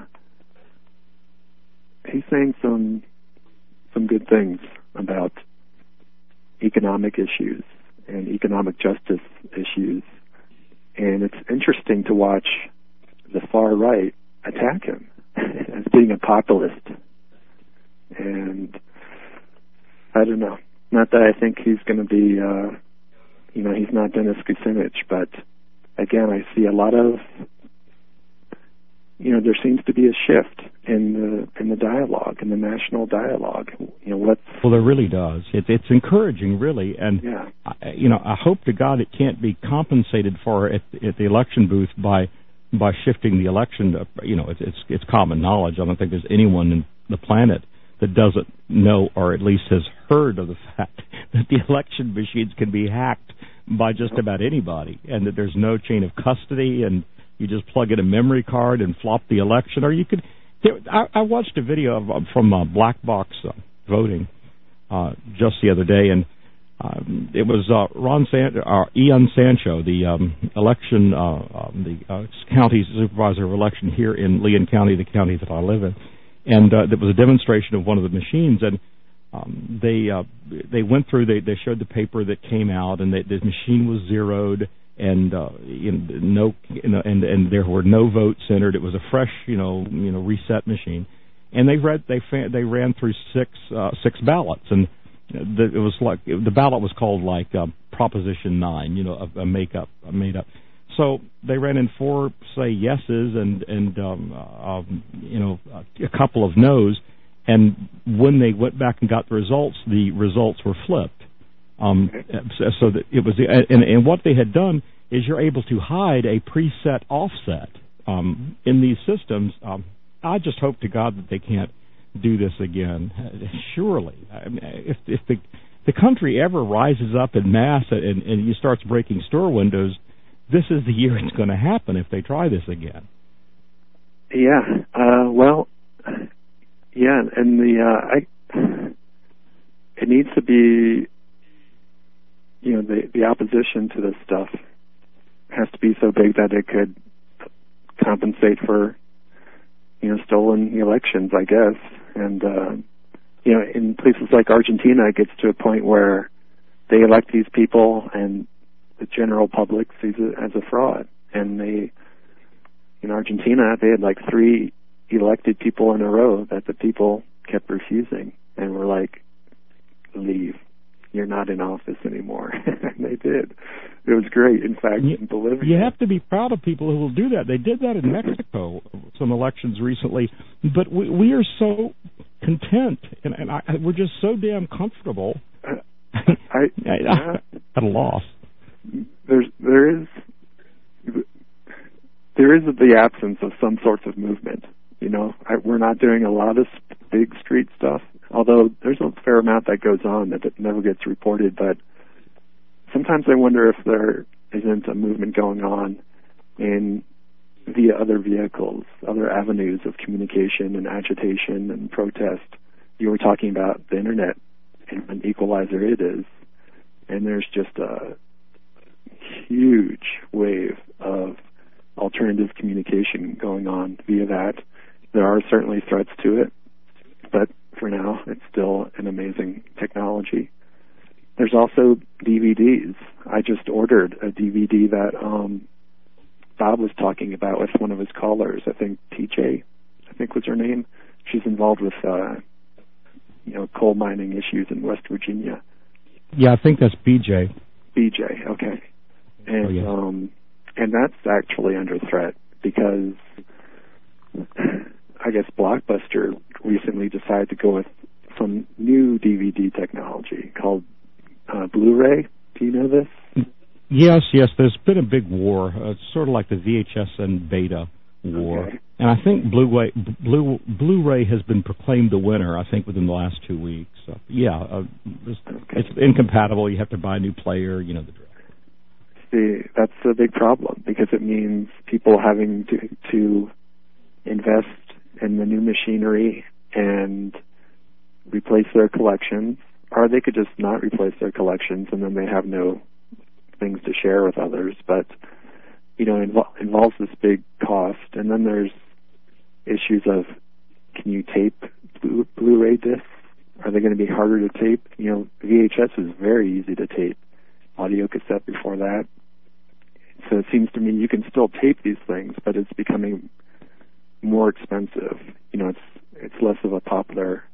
he's saying some some good things about economic issues and economic justice issues. And it's interesting to watch the far right attack him as being a populist. And I don't know. Not that I think he's going to be, uh, you know, he's not Dennis Kucinich, but again, I see a lot of, you know, there seems to be a shift in the in the dialogue, in the national dialogue. You know, what's well, there really does. It, it's encouraging, really, and yeah. I, you know, I hope to God it can't be compensated for at, at the election booth by by shifting the election. To, you know, it's, it's it's common knowledge. I don't think there's anyone in the planet that doesn't know, or at least has heard of the fact that the election machines can be hacked by just about anybody, and that there's no chain of custody, and you just plug in a memory card and flop the election. Or you could. There, I, I watched a video of, from uh, Black Box uh, Voting uh, just the other day, and um, it was uh, Ron San, uh, Ian Sancho, the um, election, uh, uh, the uh, county supervisor of election here in Leon County, the county that I live in. And uh, there was a demonstration of one of the machines, and um, they uh, they went through. They, they showed the paper that came out, and they, the machine was zeroed, and uh, you know, no, you know, and and there were no votes entered. It was a fresh, you know, you know, reset machine, and they read they fa- they ran through six uh, six ballots, and the, it was like the ballot was called like uh, Proposition Nine, you know, a, a make up, a made up. So they ran in four, say, yeses and, and um, uh, you know, a couple of no's. And when they went back and got the results, the results were flipped. Um, so, so that it was, and, and what they had done is you're able to hide a preset offset um, in these systems. Um, I just hope to God that they can't do this again. Surely, I mean, if, if the the country ever rises up in mass and, and you starts breaking store windows, this is the year it's going to happen if they try this again. Yeah. Uh, well, yeah, and the uh, I, it needs to be, you know, the the opposition to this stuff has to be so big that it could compensate for, you know, stolen elections, I guess. And uh, you know, in places like Argentina, it gets to a point where they elect these people and the general public sees it as a fraud. And they, in Argentina, they had like three elected people in a row that the people kept refusing and were like, leave. You're not in office anymore. And they did. It was great. In fact, you, in Bolivia. You have to be proud of people who will do that. They did that in Mexico, some elections recently. But we, we are so content, and, and I, we're just so damn comfortable. Uh, I, yeah. At a loss. There's there is there is the absence of some sorts of movement. You know, I, we're not doing a lot of big street stuff, although there's a fair amount that goes on that it never gets reported. But sometimes I wonder if there isn't a movement going on in via other vehicles, other avenues of communication and agitation and protest. You were talking about the internet and an equalizer it is, and there's just a huge wave of alternative communication going on via that. There are certainly threats to it, but for now, it's still an amazing technology. There's also D V Ds. I just ordered a D V D that um, Bob was talking about with one of his callers. I think T J, I think was her name. She's involved with, uh, you know, coal mining issues in West Virginia. Yeah, I think that's B J. B J, okay. And oh, yeah. um, and that's actually under threat because I guess Blockbuster recently decided to go with some new D V D technology called uh, Blu-ray. Do you know this? Yes, yes. There's been a big war. Uh, it's sort of like the V H S and Beta war. Okay. And I think Blu-ray, Blu, Blu-ray has been proclaimed the winner, I think, within the last two weeks. So, yeah, uh, it's, okay. it's incompatible. You have to buy a new player, you know. The See, that's a big problem because it means people having to, to invest in the new machinery and replace their collections, or they could just not replace their collections and then they have no things to share with others. But, you know, it invo- involves this big cost. And then there's issues of, can you tape Blu- Blu-ray discs? Are they going to be harder to tape? You know, V H S is very easy to tape. Audio cassette before that. So it seems to me you can still tape these things, but it's becoming more expensive. You know, it's it's less of a popular.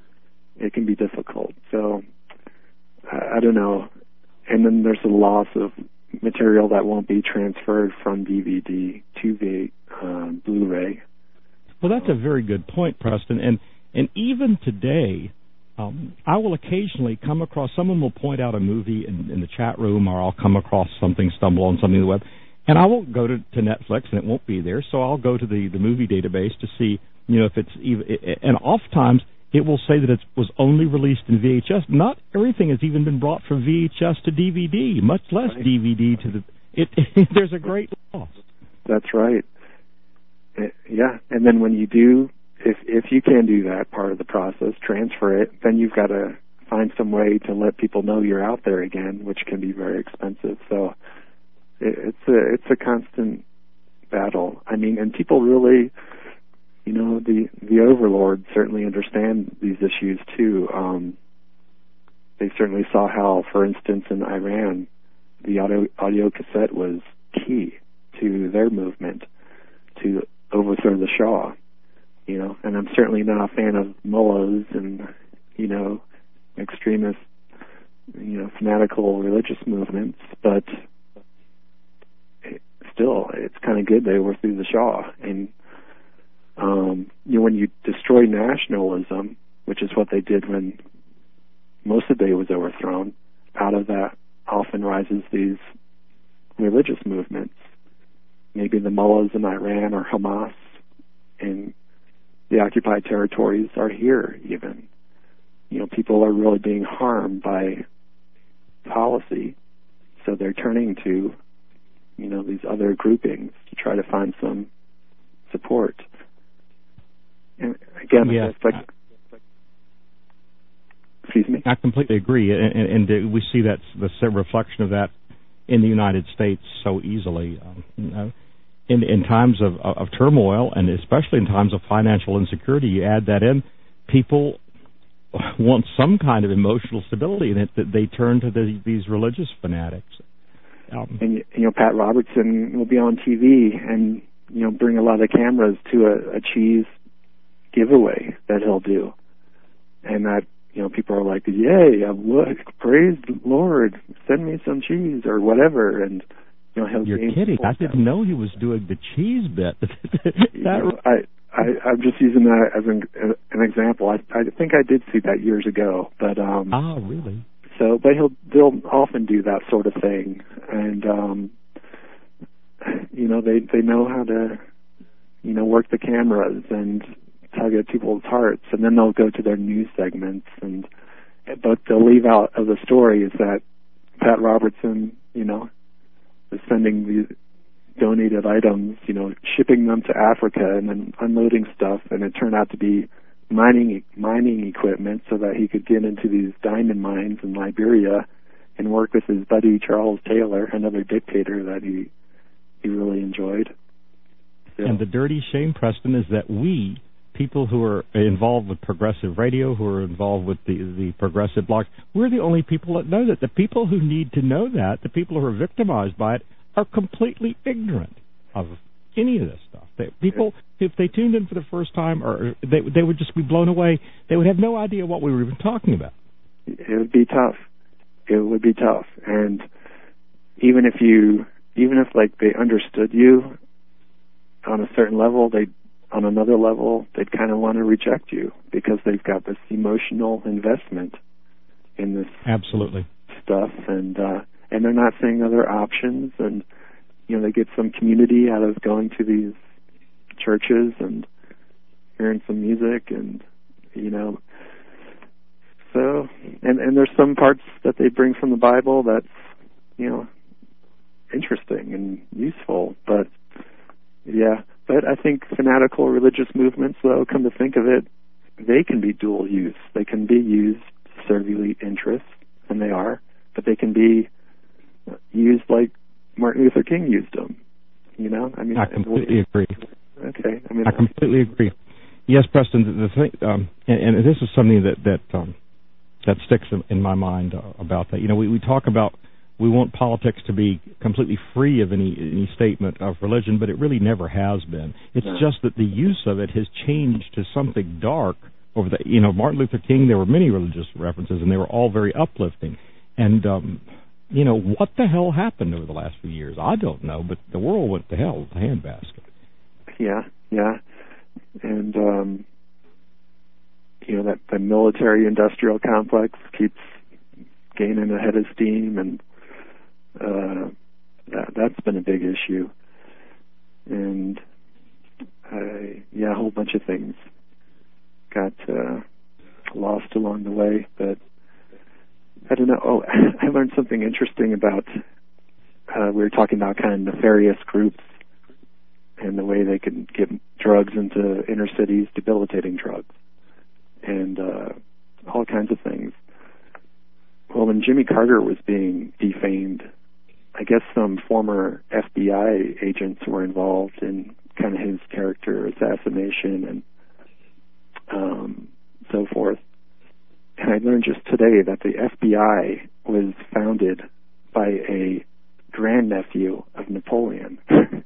It can be difficult. So I, I don't know. And then there's a loss of material that won't be transferred from D V D to the uh, Blu-ray. Well, that's a very good point, Preston. And and even today, um, I will occasionally come across, someone will point out a movie in, in the chat room, or I'll come across something, stumble on something on the web, and I won't go to, to Netflix, and it won't be there. So I'll go to the, the movie database to see, you know, if it's even. And oftentimes it will say that it was only released in V H S. Not everything has even been brought from V H S to D V D, much less right. D V D to the. It, it, there's a great loss. That's right. It, yeah, and then when you do, if if you can do that part of the process, transfer it, then you've got to find some way to let people know you're out there again, which can be very expensive. So it, it's a it's a constant battle. I mean, and people really, you know, the the overlords certainly understand these issues too. Um, they certainly saw how, for instance, in Iran, the audio audio cassette was key to their movement to overthrow the Shah. You know, and I'm certainly not a fan of mullahs and, you know, extremist, you know, fanatical religious movements, but it, still, it's kind of good they overthrew the Shah. And, um, you know, when you destroy nationalism, which is what they did when Mossadegh was overthrown, out of that often rises these religious movements. Maybe the mullahs in Iran or Hamas in the occupied territories are here even. You know, people are really being harmed by policy, so they're turning to, you know, these other groupings to try to find some support. And again, yeah. it's like, excuse me? I completely agree, and, and, and we see that the reflection of that in the United States so easily. Um, you know, In, in times of, of turmoil, and especially in times of financial insecurity, you add that in, people want some kind of emotional stability, and it, that they turn to the, these religious fanatics. Um, and, you know, Pat Robertson will be on T V and, you know, bring a lot of cameras to a, a cheese giveaway that he'll do. And that, you know, people are like, yay, look, praise the Lord, send me some cheese or whatever, and you know, You're kidding. I didn't know he was doing the cheese bit. that you know, I, I, I'm just using that as an, an example. I, I think I did see that years ago. But um, oh, really? So, but he'll they'll often do that sort of thing, and um, you know, they they know how to, you know, work the cameras and tug at people's hearts, and then they'll go to their news segments, and but they'll leave out of the story is that Pat Robertson, you know, is sending these donated items, you know, shipping them to Africa and then unloading stuff, and it turned out to be mining mining equipment so that he could get into these diamond mines in Liberia and work with his buddy Charles Taylor, another dictator that he he really enjoyed. So. And the dirty shame, Preston, is that we, people who are involved with progressive radio, who are involved with the, the progressive blogs, we're the only people that know that. The people who need to know that, the people who are victimized by it, are completely ignorant. of any of this stuff. They, people, if they tuned in for the first time, or they they would just be blown away. They would have no idea what we were even talking about. It would be tough. It would be tough, and even if you, even if like they understood you on a certain level, they, on another level, they'd kind of want to reject you because they've got this emotional investment in this absolutely stuff, and uh, and they're not seeing other options, and you know they get some community out of going to these churches and hearing some music, and you know. So, and, and there's some parts that they bring from the Bible that's, you know, interesting and useful. But, yeah, but I think fanatical religious movements, though, come to think of it, they can be dual use. They can be used to serve elite interests, and they are, but they can be used like Martin Luther King used them. You know? I mean, I completely agree. Okay. I mean, I completely agree. Yes, Preston, the thing, um, and, and this is something that, that, um, that sticks in, in my mind uh, about that. You know, we, we talk about we want politics to be completely free of any any statement of religion, but it really never has been. It's no. just that the use of it has changed to something dark over the, you know, Martin Luther King, there were many religious references, and they were all very uplifting. And, um, you know, what the hell happened over the last few years? I don't know, but the world went to hell with the handbasket. Yeah, yeah. And, um, you know, that the military-industrial complex keeps gaining a head of steam, and uh, that, that's been a big issue. And, uh, yeah, a whole bunch of things got uh, lost along the way. But I don't know. Oh, I learned something interesting about, uh, we were talking about kind of nefarious groups and the way they can get drugs into inner cities, debilitating drugs, and uh, all kinds of things. Well, when Jimmy Carter was being defamed, I guess some former F B I agents were involved in kind of his character assassination and um, so forth. And I learned just today that the F B I was founded by a grandnephew of Napoleon.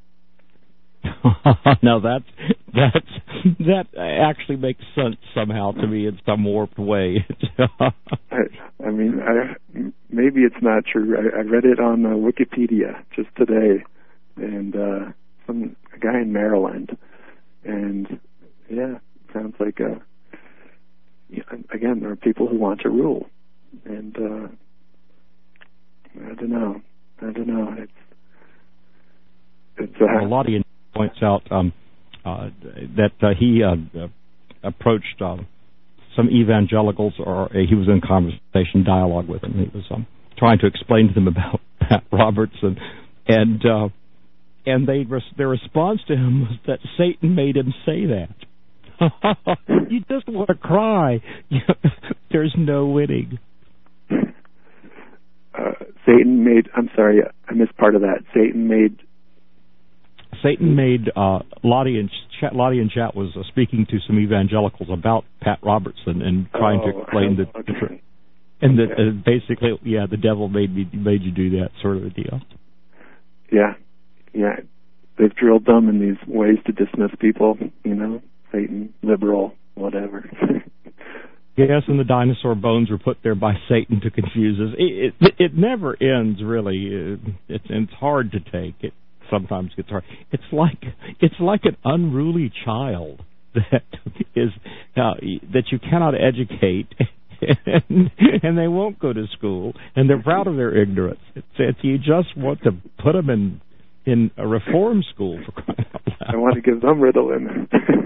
Now that's that's that actually makes sense somehow to me in some warped way. I, I mean, I, maybe it's not true. I, I read it on uh, Wikipedia just today, and uh, some a guy in Maryland, and yeah, sounds like a. You know, again, there are people who want to rule, and uh, I don't know. I don't know. It's it's uh, a lot of points out um, uh, that uh, he uh, uh, approached uh, some evangelicals, or uh, he was in conversation, dialogue with them. He was um, trying to explain to them about Pat Robertson, and uh, and they res- their response to him was that Satan made him say that. You just want to cry. There's no winning. Uh, Satan made. I'm sorry, I missed part of that. Satan made. Satan made uh, Lottie and Chat. Lottie and Chat was uh, speaking to some evangelicals about Pat Robertson and trying oh, to explain that, okay. and that okay. uh, basically, yeah, the devil made me made you do that sort of a deal. Yeah, yeah, they've drilled them in these ways to dismiss people. You know, Satan, liberal, whatever. Yes, and the dinosaur bones were put there by Satan to confuse us. It it, it never ends, really. It, it's it's hard to take. It sometimes gets hard. It's like it's like an unruly child that is uh, that you cannot educate, and, and they won't go to school, and they're proud of their ignorance. It's, it's you just want to put them in in a reform school for crying out loud. I want to give them Ritalin.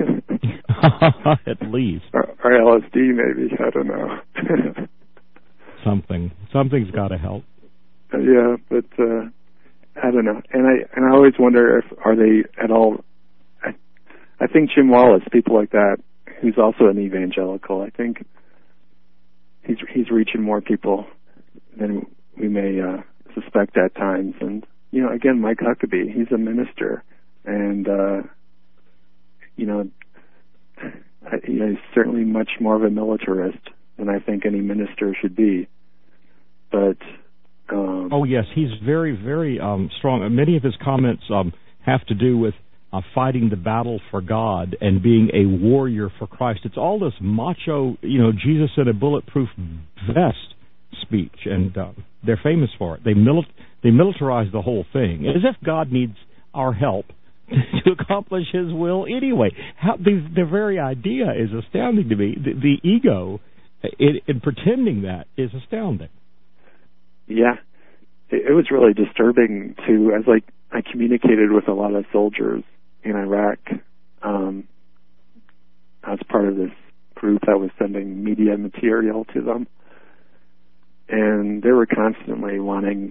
At least. Or, or L S D, maybe. I don't know. Something. Something's got to help. Uh, yeah, but uh, I don't know. And I and I always wonder if are they at all. I, I think Jim Wallace, people like that, who's also an evangelical, I think he's he's reaching more people than we may uh, suspect at times. And you know, again, Mike Huckabee, he's a minister, and uh, you know. I, you know, he's certainly much more of a militarist than I think any minister should be. But um, oh yes, he's very, very um, strong. Many of his comments um, have to do with uh, fighting the battle for God and being a warrior for Christ. It's all this macho, you know, Jesus in a bulletproof vest speech, and uh, they're famous for it. They mili- they militarize the whole thing, as if God needs our help to accomplish His will anyway. How, the, the very idea is astounding to me. The, the ego in, in pretending that is astounding. Yeah, it, it was really disturbing too. As like I communicated with a lot of soldiers in Iraq um, as part of this group that was sending media material to them, and they were constantly wanting,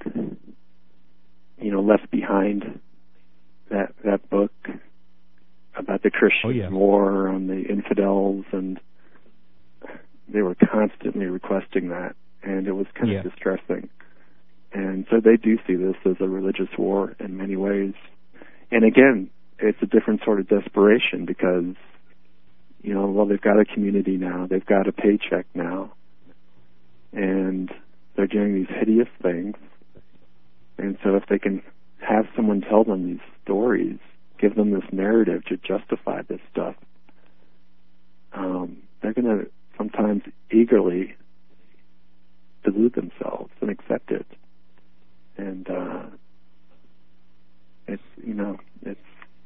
you know, Left Behind, that that book about the Christian oh, yeah. war on the infidels, and they were constantly requesting that, and it was kind yeah. of distressing. And so they do see this as a religious war in many ways. And again, it's a different sort of desperation because, you know, well, they've got a community now, they've got a paycheck now, and they're doing these hideous things. And so if they can have someone tell them these stories, give them this narrative to justify this stuff, um, they're going to sometimes eagerly delude themselves and accept it. And uh, it's, you know, it's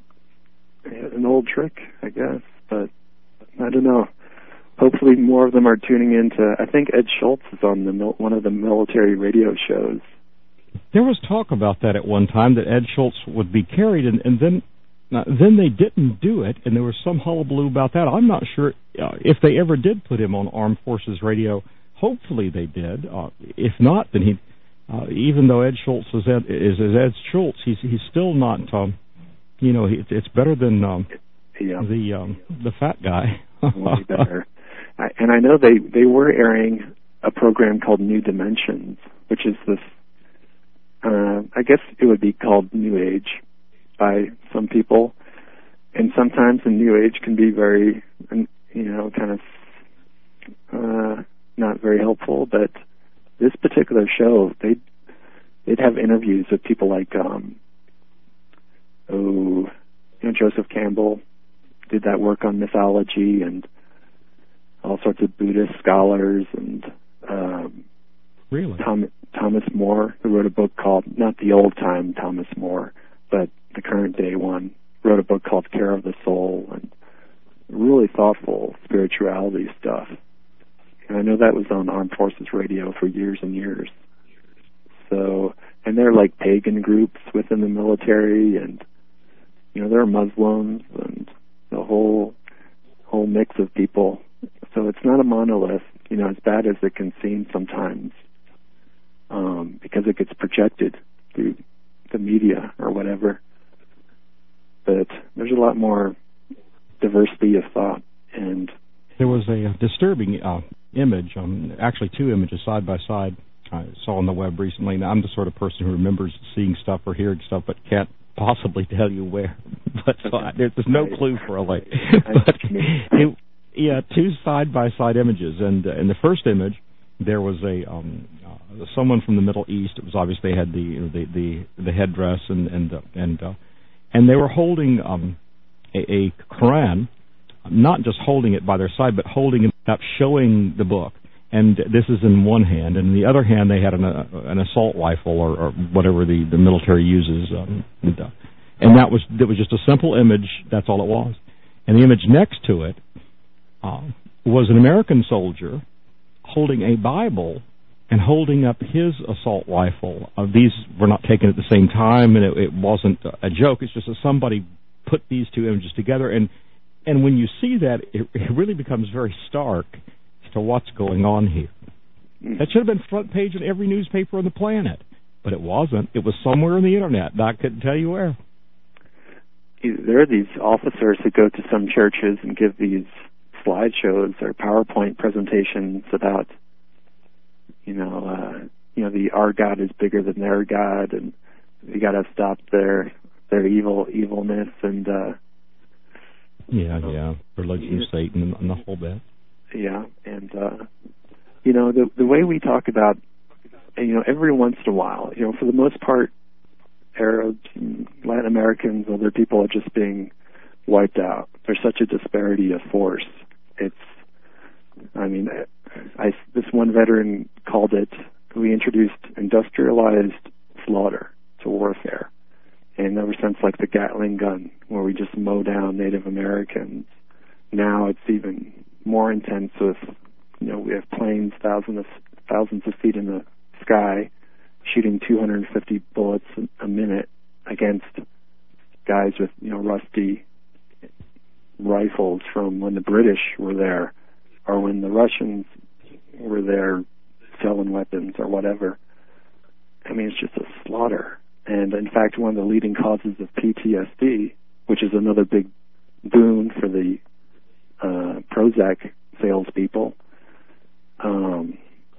an old trick, I guess, but I don't know. Hopefully more of them are tuning into, I think Ed Schultz is on the mil- one of the military radio shows. There was talk about that at one time, that Ed Schultz would be carried, and, and then uh, then they didn't do it, and there was some hullabaloo about that. I'm not sure uh, if they ever did put him on Armed Forces Radio. Hopefully they did. Uh, if not, then he, uh, even though Ed Schultz is Ed, is, is Ed Schultz, he's he's still not, um, you know, he, it's better than um, yeah. the um, the fat guy. Way better. I, and I know they, they were airing a program called New Dimensions, which is this, uh, I guess it would be called New Age by some people. And sometimes the New Age can be very, you know, kind of uh, not very helpful. But this particular show, they'd, they'd have interviews with people like, um, oh, you know, Joseph Campbell did that work on mythology, and all sorts of Buddhist scholars, and um, really Tom, Thomas More, who wrote a book called, not the old time Thomas More, but the current day one, wrote a book called Care of the Soul, and really thoughtful spirituality stuff. And I know that was on Armed Forces Radio for years and years. So, and they're like pagan groups within the military, and you know, there are Muslims and the whole whole mix of people. So it's not a monolith, you know, as bad as it can seem sometimes, um, because it gets projected through the media or whatever. But there's a lot more diversity of thought. And there was a disturbing uh, image, um, actually two images side by side, I saw on the web recently. Now, I'm the sort of person who remembers seeing stuff or hearing stuff, but can't possibly tell you where. But so I, there's no clue for a link. But it, yeah, two side-by-side images, and uh, in the first image there was a um, uh, someone from the Middle East. It was obvious they had the you know, the, the the headdress, and and uh, and uh, and they were holding um, a, a Quran, not just holding it by their side, but holding it up, showing the book. And this is in one hand, and in the other hand they had an, uh, an assault rifle or, or whatever the, the military uses, um, and, uh, and that was that was just a simple image. That's all it was. And the image next to it uh, was an American soldier holding a Bible and holding up his assault rifle. Uh, these were not taken at the same time, and it, it wasn't a joke. It's just that somebody put these two images together, and and when you see that, it, it really becomes very stark to what's going on here. That should have been front page in every newspaper on the planet, but it wasn't. It was somewhere on the internet, and I couldn't tell you where. There are these officers who go to some churches and give these slideshows or PowerPoint presentations about, you know, uh, you know, the our God is bigger than their God, and we got to stop their their evil evilness, and uh, yeah, yeah, religion of Satan and the whole bit. Yeah, and uh, you know, the the way we talk about, you know, every once in a while, you know, for the most part, Arabs and Latin Americans, other people are just being wiped out. There's such a disparity of force. It's, I mean, I, this one veteran called it, we introduced industrialized slaughter to warfare. And ever since, like, the Gatling gun, where we just mow down Native Americans, now it's even more intense with, you know, we have planes thousands of, thousands of feet in the sky shooting two hundred fifty bullets a minute against guys with, you know, rusty rifles from when the British were there or when the Russians were there selling weapons or whatever. I mean, it's just a slaughter. And in fact, one of the leading causes of P T S D, which is another big boon for the uh, Prozac salespeople, um,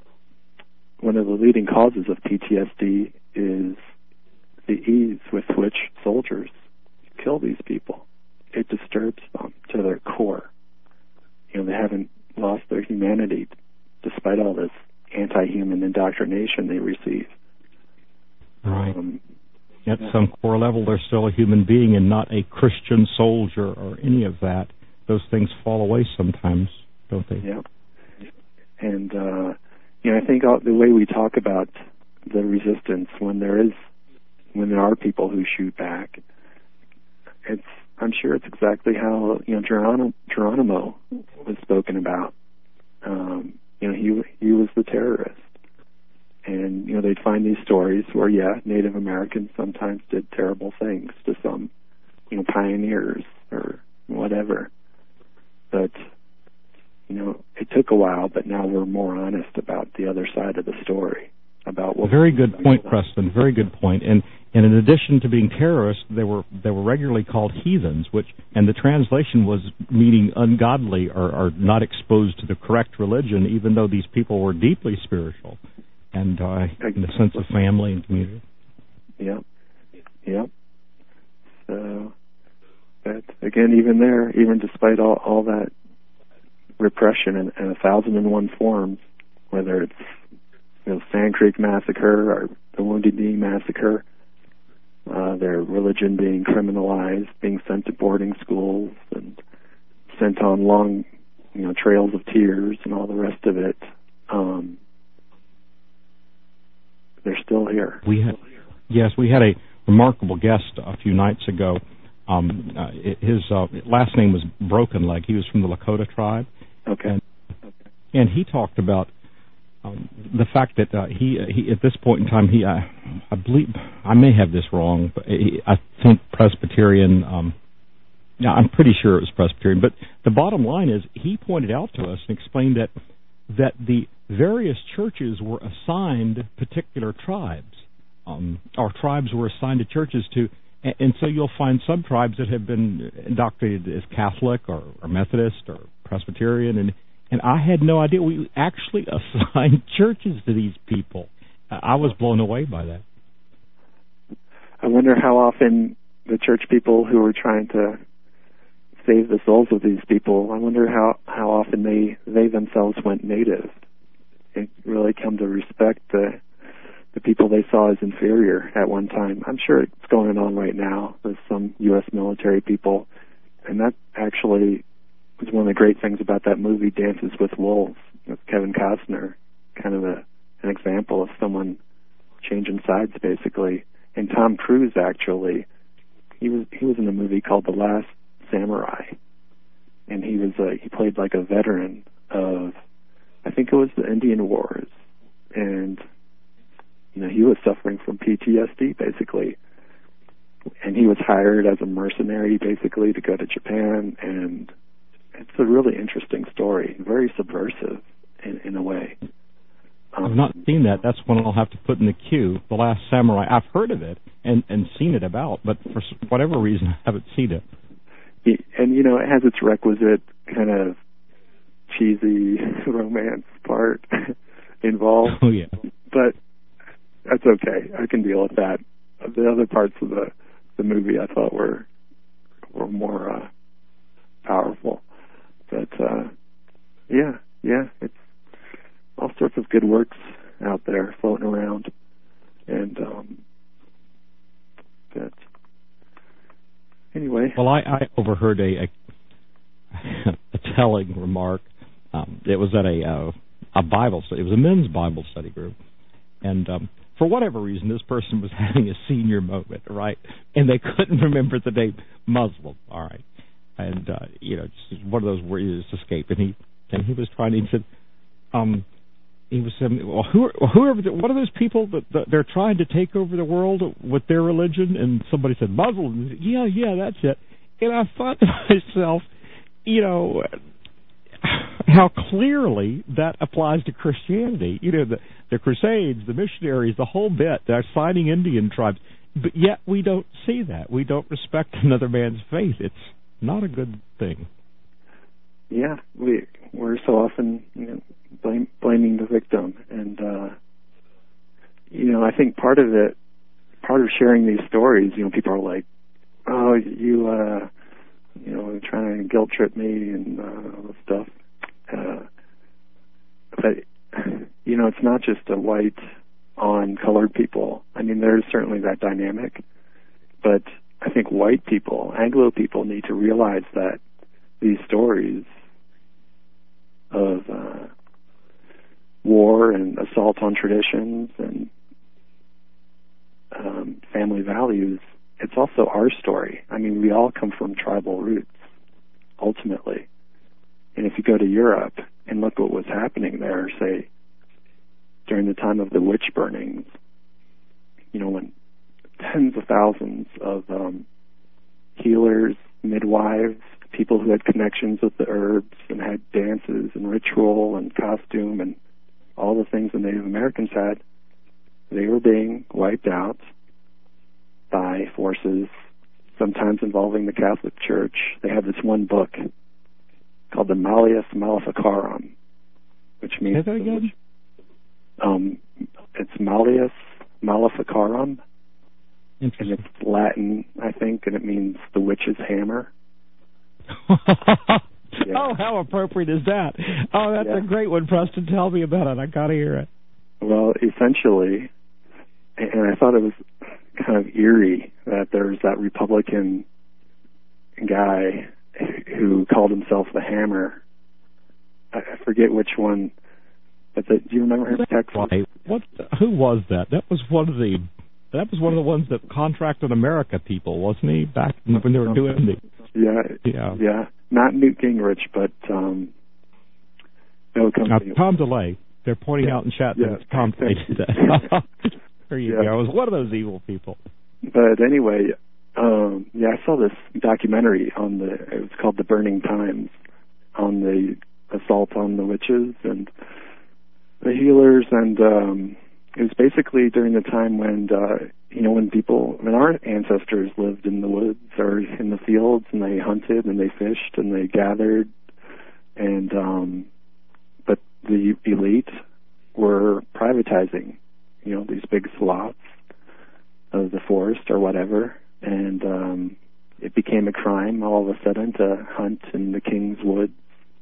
one of the leading causes of P T S D is the ease with which soldiers kill these people. It disturbs them to their core. You know, they haven't lost their humanity despite all this anti-human indoctrination they receive. Right. Um, At some core level, they're still a human being and not a Christian soldier or any of that. Those things fall away sometimes, don't they? Yeah. And, uh, you know, I think all, the way we talk about the resistance when there is, when there are people who shoot back, it's, I'm sure it's exactly how, you know, Geronimo, Geronimo was spoken about. Um, you know, he he was the terrorist. And, you know, they'd find these stories where, yeah, Native Americans sometimes did terrible things to some, you know, pioneers or whatever. But, you know, it took a while, but now we're more honest about the other side of the story. About what Very good point, Preston. Very good point. And and in addition to being terrorists, they were they were regularly called heathens, which and the translation was meaning ungodly or, or not exposed to the correct religion, even though these people were deeply spiritual and uh, in the sense of family and community. Yep. Yep. So, but again, even there, even despite all, all that repression in, in a thousand and one forms, whether it's, you know, Sand Creek Massacre or the Wounded Knee Massacre, uh, their religion being criminalized, being sent to boarding schools and sent on long, you know, trails of tears and all the rest of it. Um, they're still here. We had, yes, we had a remarkable guest a few nights ago. Um, uh, his uh, last name was Broken Leg. He was from the Lakota tribe. Okay. And, and he talked about um, the fact that uh, he, he, at this point in time, he, uh, I believe, I may have this wrong, but he, I think Presbyterian. Um, yeah, I'm pretty sure it was Presbyterian. But the bottom line is, he pointed out to us and explained that that the various churches were assigned particular tribes, um, or tribes were assigned to churches to. And so you'll find some tribes that have been indoctrinated as Catholic or, or Methodist or Presbyterian, and, and I had no idea. We actually assigned churches to these people. I was blown away by that. I wonder how often the church people who were trying to save the souls of these people, I wonder how, how often they, they themselves went native and really come to respect the the people they saw as inferior at one time. I'm sure it's going on right now with some U S military people, and that actually was one of the great things about that movie Dances with Wolves with Kevin Costner, kind of a, an example of someone changing sides, basically. And Tom Cruise, actually, he was he was in a movie called The Last Samurai, and he was a, he played like a veteran of, I think it was the Indian Wars, and you know, he was suffering from P T S D, basically. And he was hired as a mercenary, basically, to go to Japan. And it's a really interesting story, very subversive in, in a way. Um, I've not seen that. That's one I'll have to put in the queue. The Last Samurai. I've heard of it and, and seen it about, but for whatever reason, I haven't seen it. And, you know, it has its requisite kind of cheesy romance part involved. Oh, yeah. But that's okay. I can deal with that. The other parts of the the movie I thought were were more uh, powerful. But uh, yeah, yeah, it's all sorts of good works out there floating around, and um, But anyway. Well, I, I overheard a, a, a telling remark. Um, it was at a uh, a Bible study. It was a men's Bible study group. And um, for whatever reason, this person was having a senior moment, right? And they couldn't remember the name Muslim, all right? And, uh, you know, just one of those where you just escape. And he and he was trying to, he said, um, he was saying, well, who are, whoever, what are those people that, that they're trying to take over the world with their religion? And somebody said, Muslims. Yeah, yeah, that's it. And I thought to myself, you know, how clearly that applies to Christianity. You know, the, the Crusades, the missionaries, the whole bit, they're signing Indian tribes. But yet we don't see that. We don't respect another man's faith. It's not a good thing. Yeah, we, we're so often, you know, blame, blaming the victim. And, uh, you know, I think part of it, part of sharing these stories, you know, people are like, oh, you, uh, you know, trying to guilt trip me and uh, all this stuff. Uh, but, you know, it's not just a white on colored people. I mean, there's certainly that dynamic. But I think white people, Anglo people, need to realize that these stories of uh, war and assault on traditions and um, family values, it's also our story. I mean, we all come from tribal roots, ultimately. And if you go to Europe and look what was happening there, say, during the time of the witch burnings, you know, when tens of thousands of um, healers, midwives, people who had connections with the herbs and had dances and ritual and costume and all the things the Native Americans had, they were being wiped out by forces, sometimes involving the Catholic Church. They have this one book called the Malleus Maleficarum, which means... Say that again? Um, it's Malleus Maleficarum, and it's Latin, I think, and it means the witch's hammer. Yeah. Oh, how appropriate is that? Oh, that's yeah. a great one, Preston. Tell me about it. I got to hear it. Well, essentially, and I thought it was kind of eerie that there was that Republican guy who called himself the Hammer. I forget which one, but the, do you remember him? Texas? What? Who was that? That was one of the. That was one of the ones that contracted America people, wasn't he? Back when they were doing the. Yeah, yeah, yeah. Not Newt Gingrich, but um, no company. Now, Tom DeLay. They're pointing yeah. out in chat yeah. that it's Tom DeLay today. There you yeah. go. I was one of those evil people. But anyway, um, yeah, I saw this documentary on the. It was called The Burning Times, on the assault on the witches and the healers, and um, it was basically during the time when, uh, you know, when people, when our ancestors lived in the woods or in the fields, and they hunted and they fished and they gathered, and um, but the elite were privatizing, you know, these big slots of the forest or whatever, and um, it became a crime all of a sudden to hunt in the king's woods,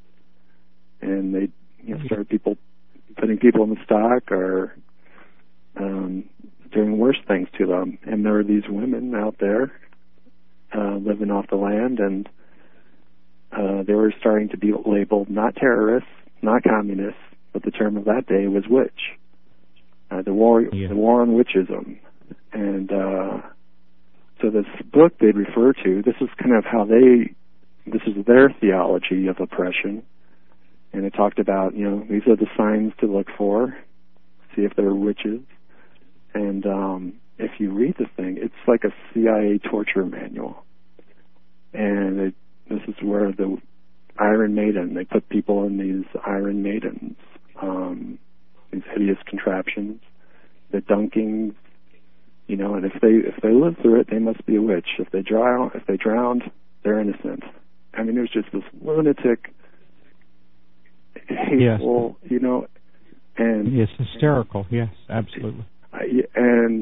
and they, you know, started people putting people in the stock or um, doing worse things to them. And there were these women out there uh, living off the land, and uh, they were starting to be labeled not terrorists, not communists, but the term of that day was witch. Uh, the war, yeah. the war on witchism. And uh, so this book they'd refer to, this is kind of how they, this is their theology of oppression. And it talked about, you know, these are the signs to look for, see if they're witches. And um, if you read the thing, it's like a C I A torture manual. And it, this is where the Iron Maiden, they put people in these Iron Maidens, um, these hideous contraptions, the dunkings, you know, and if they if they live through it, they must be a witch. If they drown, if they drowned, they're innocent. I mean, it was just this lunatic, hateful, yes. you know, and it's hysterical. Yes, absolutely. And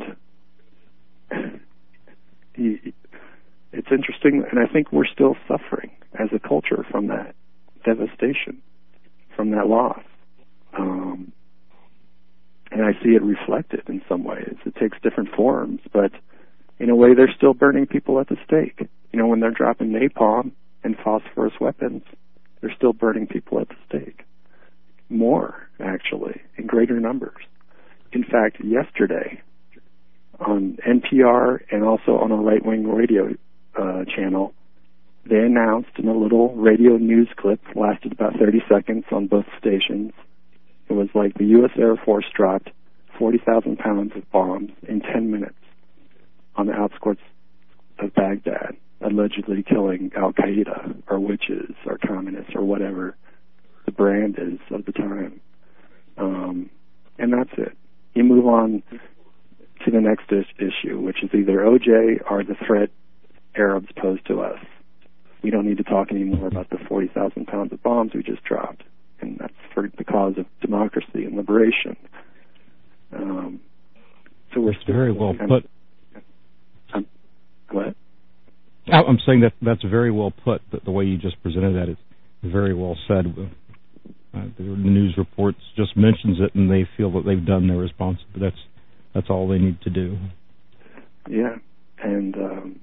it's interesting, and I think we're still suffering as a culture from that devastation, from that loss. Um, and I see it reflected in some ways. It takes different forms, but in a way, they're still burning people at the stake. You know, when they're dropping napalm and phosphorus weapons, they're still burning people at the stake. More, actually, in greater numbers. In fact, yesterday, on N P R and also on a right-wing radio uh, channel, they announced in a little radio news clip, lasted about thirty seconds on both stations. It was like the U S Air Force dropped forty thousand pounds of bombs in ten minutes on the outskirts of Baghdad, allegedly killing Al-Qaeda or witches or communists or whatever the brand is of the time. Um, and that's it. You move on to the next is- issue, which is either O J or the threat Arabs pose to us. We don't need to talk anymore about the forty thousand pounds of bombs we just dropped, and that's for the cause of democracy and liberation. Um, so we're that's very well kind put. Of, um, what? I'm saying that that's very well put. The, the way you just presented that is very well said. Uh, the news reports just mentions it, and they feel that they've done their response. But that's that's all they need to do. Yeah, and um,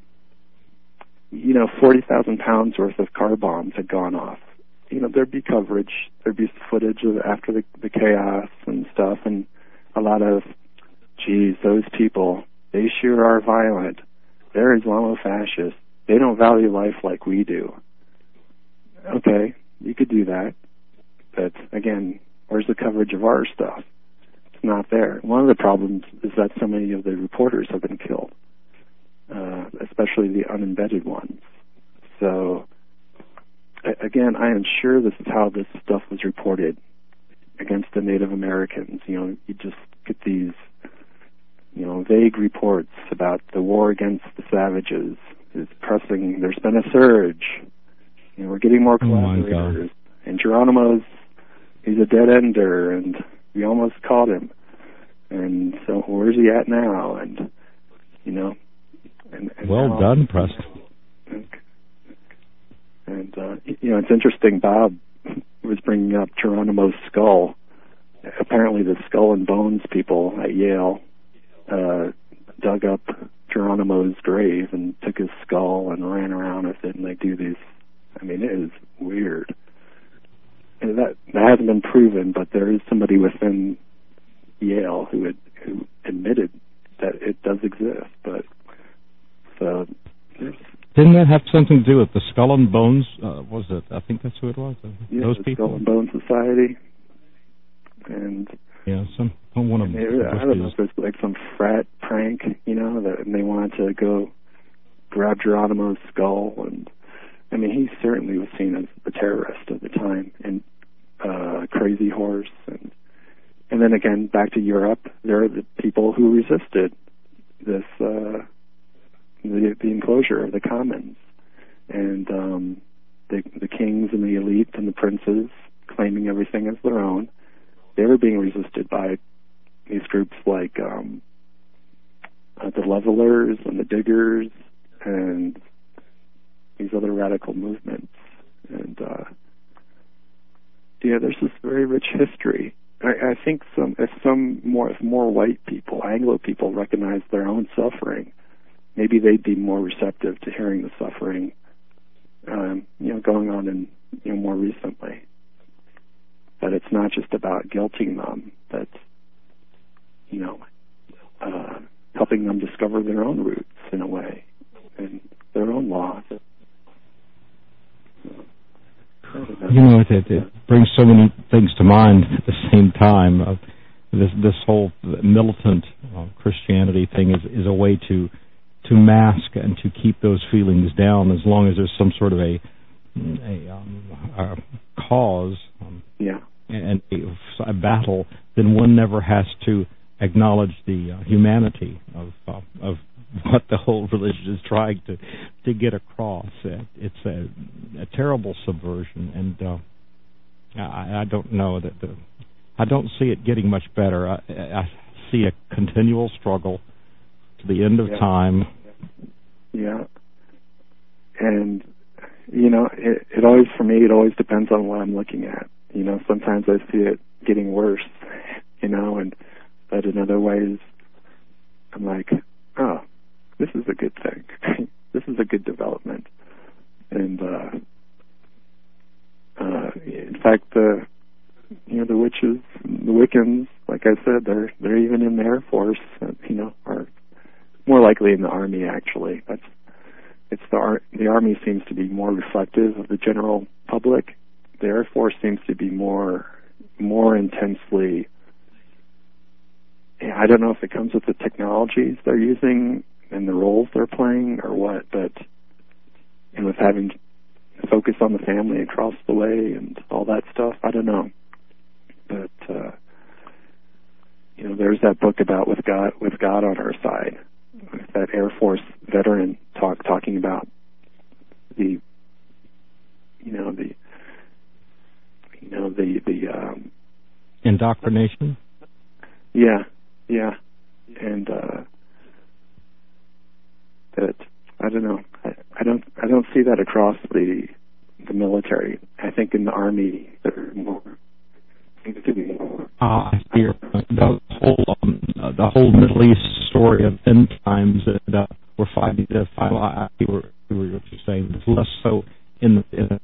you know, forty thousand pounds worth of car bombs had gone off. You know, there'd be coverage, there'd be footage of after the, the chaos and stuff, and a lot of, geez, those people, they sure are violent. They're Islamofascists. They don't value life like we do. Okay, you could do that. But, again, where's the coverage of our stuff? It's not there. One of the problems is that so many of the reporters have been killed, uh, especially the unembedded ones. So, a- again, I am sure this is how this stuff was reported against the Native Americans. You know, you just get these, you know, vague reports about the war against the savages is pressing. There's been a surge. You know, we're getting more collaborators. Oh, and Geronimo's, he's a dead ender, and we almost caught him. And so where's he at now? And, you know. And, and well now, done, Preston. And, uh, you know, it's interesting, Bob was bringing up Geronimo's skull. Apparently the Skull and Bones people at Yale uh, dug up Geronimo's grave and took his skull and ran around with it, and they do these. I mean, it is weird. And that, that hasn't been proven, but there is somebody within Yale who had, who admitted that it does exist. But so there's, didn't that have something to do with the Skull and Bones? Uh, was it? I think that's who it was. Uh, yeah, those the people. Skull and Bones Society. And yeah, some one of them. I don't know if it's like some frat prank, you know, that and they wanted to go grab Geronimo's skull, and I mean, he certainly was seen as the terrorist at the time, and uh, Crazy Horse, and and then again back to Europe, there are the people who resisted this uh, the the enclosure of the commons, and um, the the kings and the elite and the princes claiming everything as their own. They were being resisted by these groups like um, uh, the Levelers and the Diggers and these other radical movements. And uh, yeah, there's this very rich history. I, I think some if some more if more white people, Anglo people, recognize their own suffering, maybe they'd be more receptive to hearing the suffering, um, you know, going on in you know more recently. But it's not just about guilting them, but, you know, uh, helping them discover their own roots in a way, and their own laws. You know, it, it, it brings so many things to mind at the same time. Uh, this this whole militant uh, Christianity thing is, is a way to to mask and to keep those feelings down as long as there's some sort of a, a, um, a cause. Um, yeah. and a, a battle, then one never has to acknowledge the uh, humanity of uh, of what the whole religion is trying to to get across. Uh, it's a, a terrible subversion, and uh, I, I don't know that the I don't see it getting much better. I, I see a continual struggle to the end of yeah. time. Yeah, and you know, it, it always for me, it always depends on what I'm looking at. You know, sometimes I see it getting worse, you know, and but in other ways, I'm like, oh, this is a good thing. This is a good development. And uh, uh, in fact, the you know the witches, the Wiccans, like I said, they're they're even in the Air Force. You know, or more likely in the Army. Actually, that's it's the ar- the Army seems to be more reflective of the general public. The Air Force seems to be more more intensely. I don't know if it comes with the technologies they're using and the roles they're playing or what, but and with having to focus on the family across the way and all that stuff, I don't know. But uh, you know, there's that book about with God with God on our side, with that Air Force veteran talk talking about the you know the you know the the um, indoctrination. Yeah, yeah, and uh, that I don't know. I, I don't. I don't see that across the the military. I think in the Army there more seems to be more. Ah, I see your point. The whole um, uh, the whole Middle East story of end times that uh, we're fighting to fight. I see what you were saying. It's less so in the, in the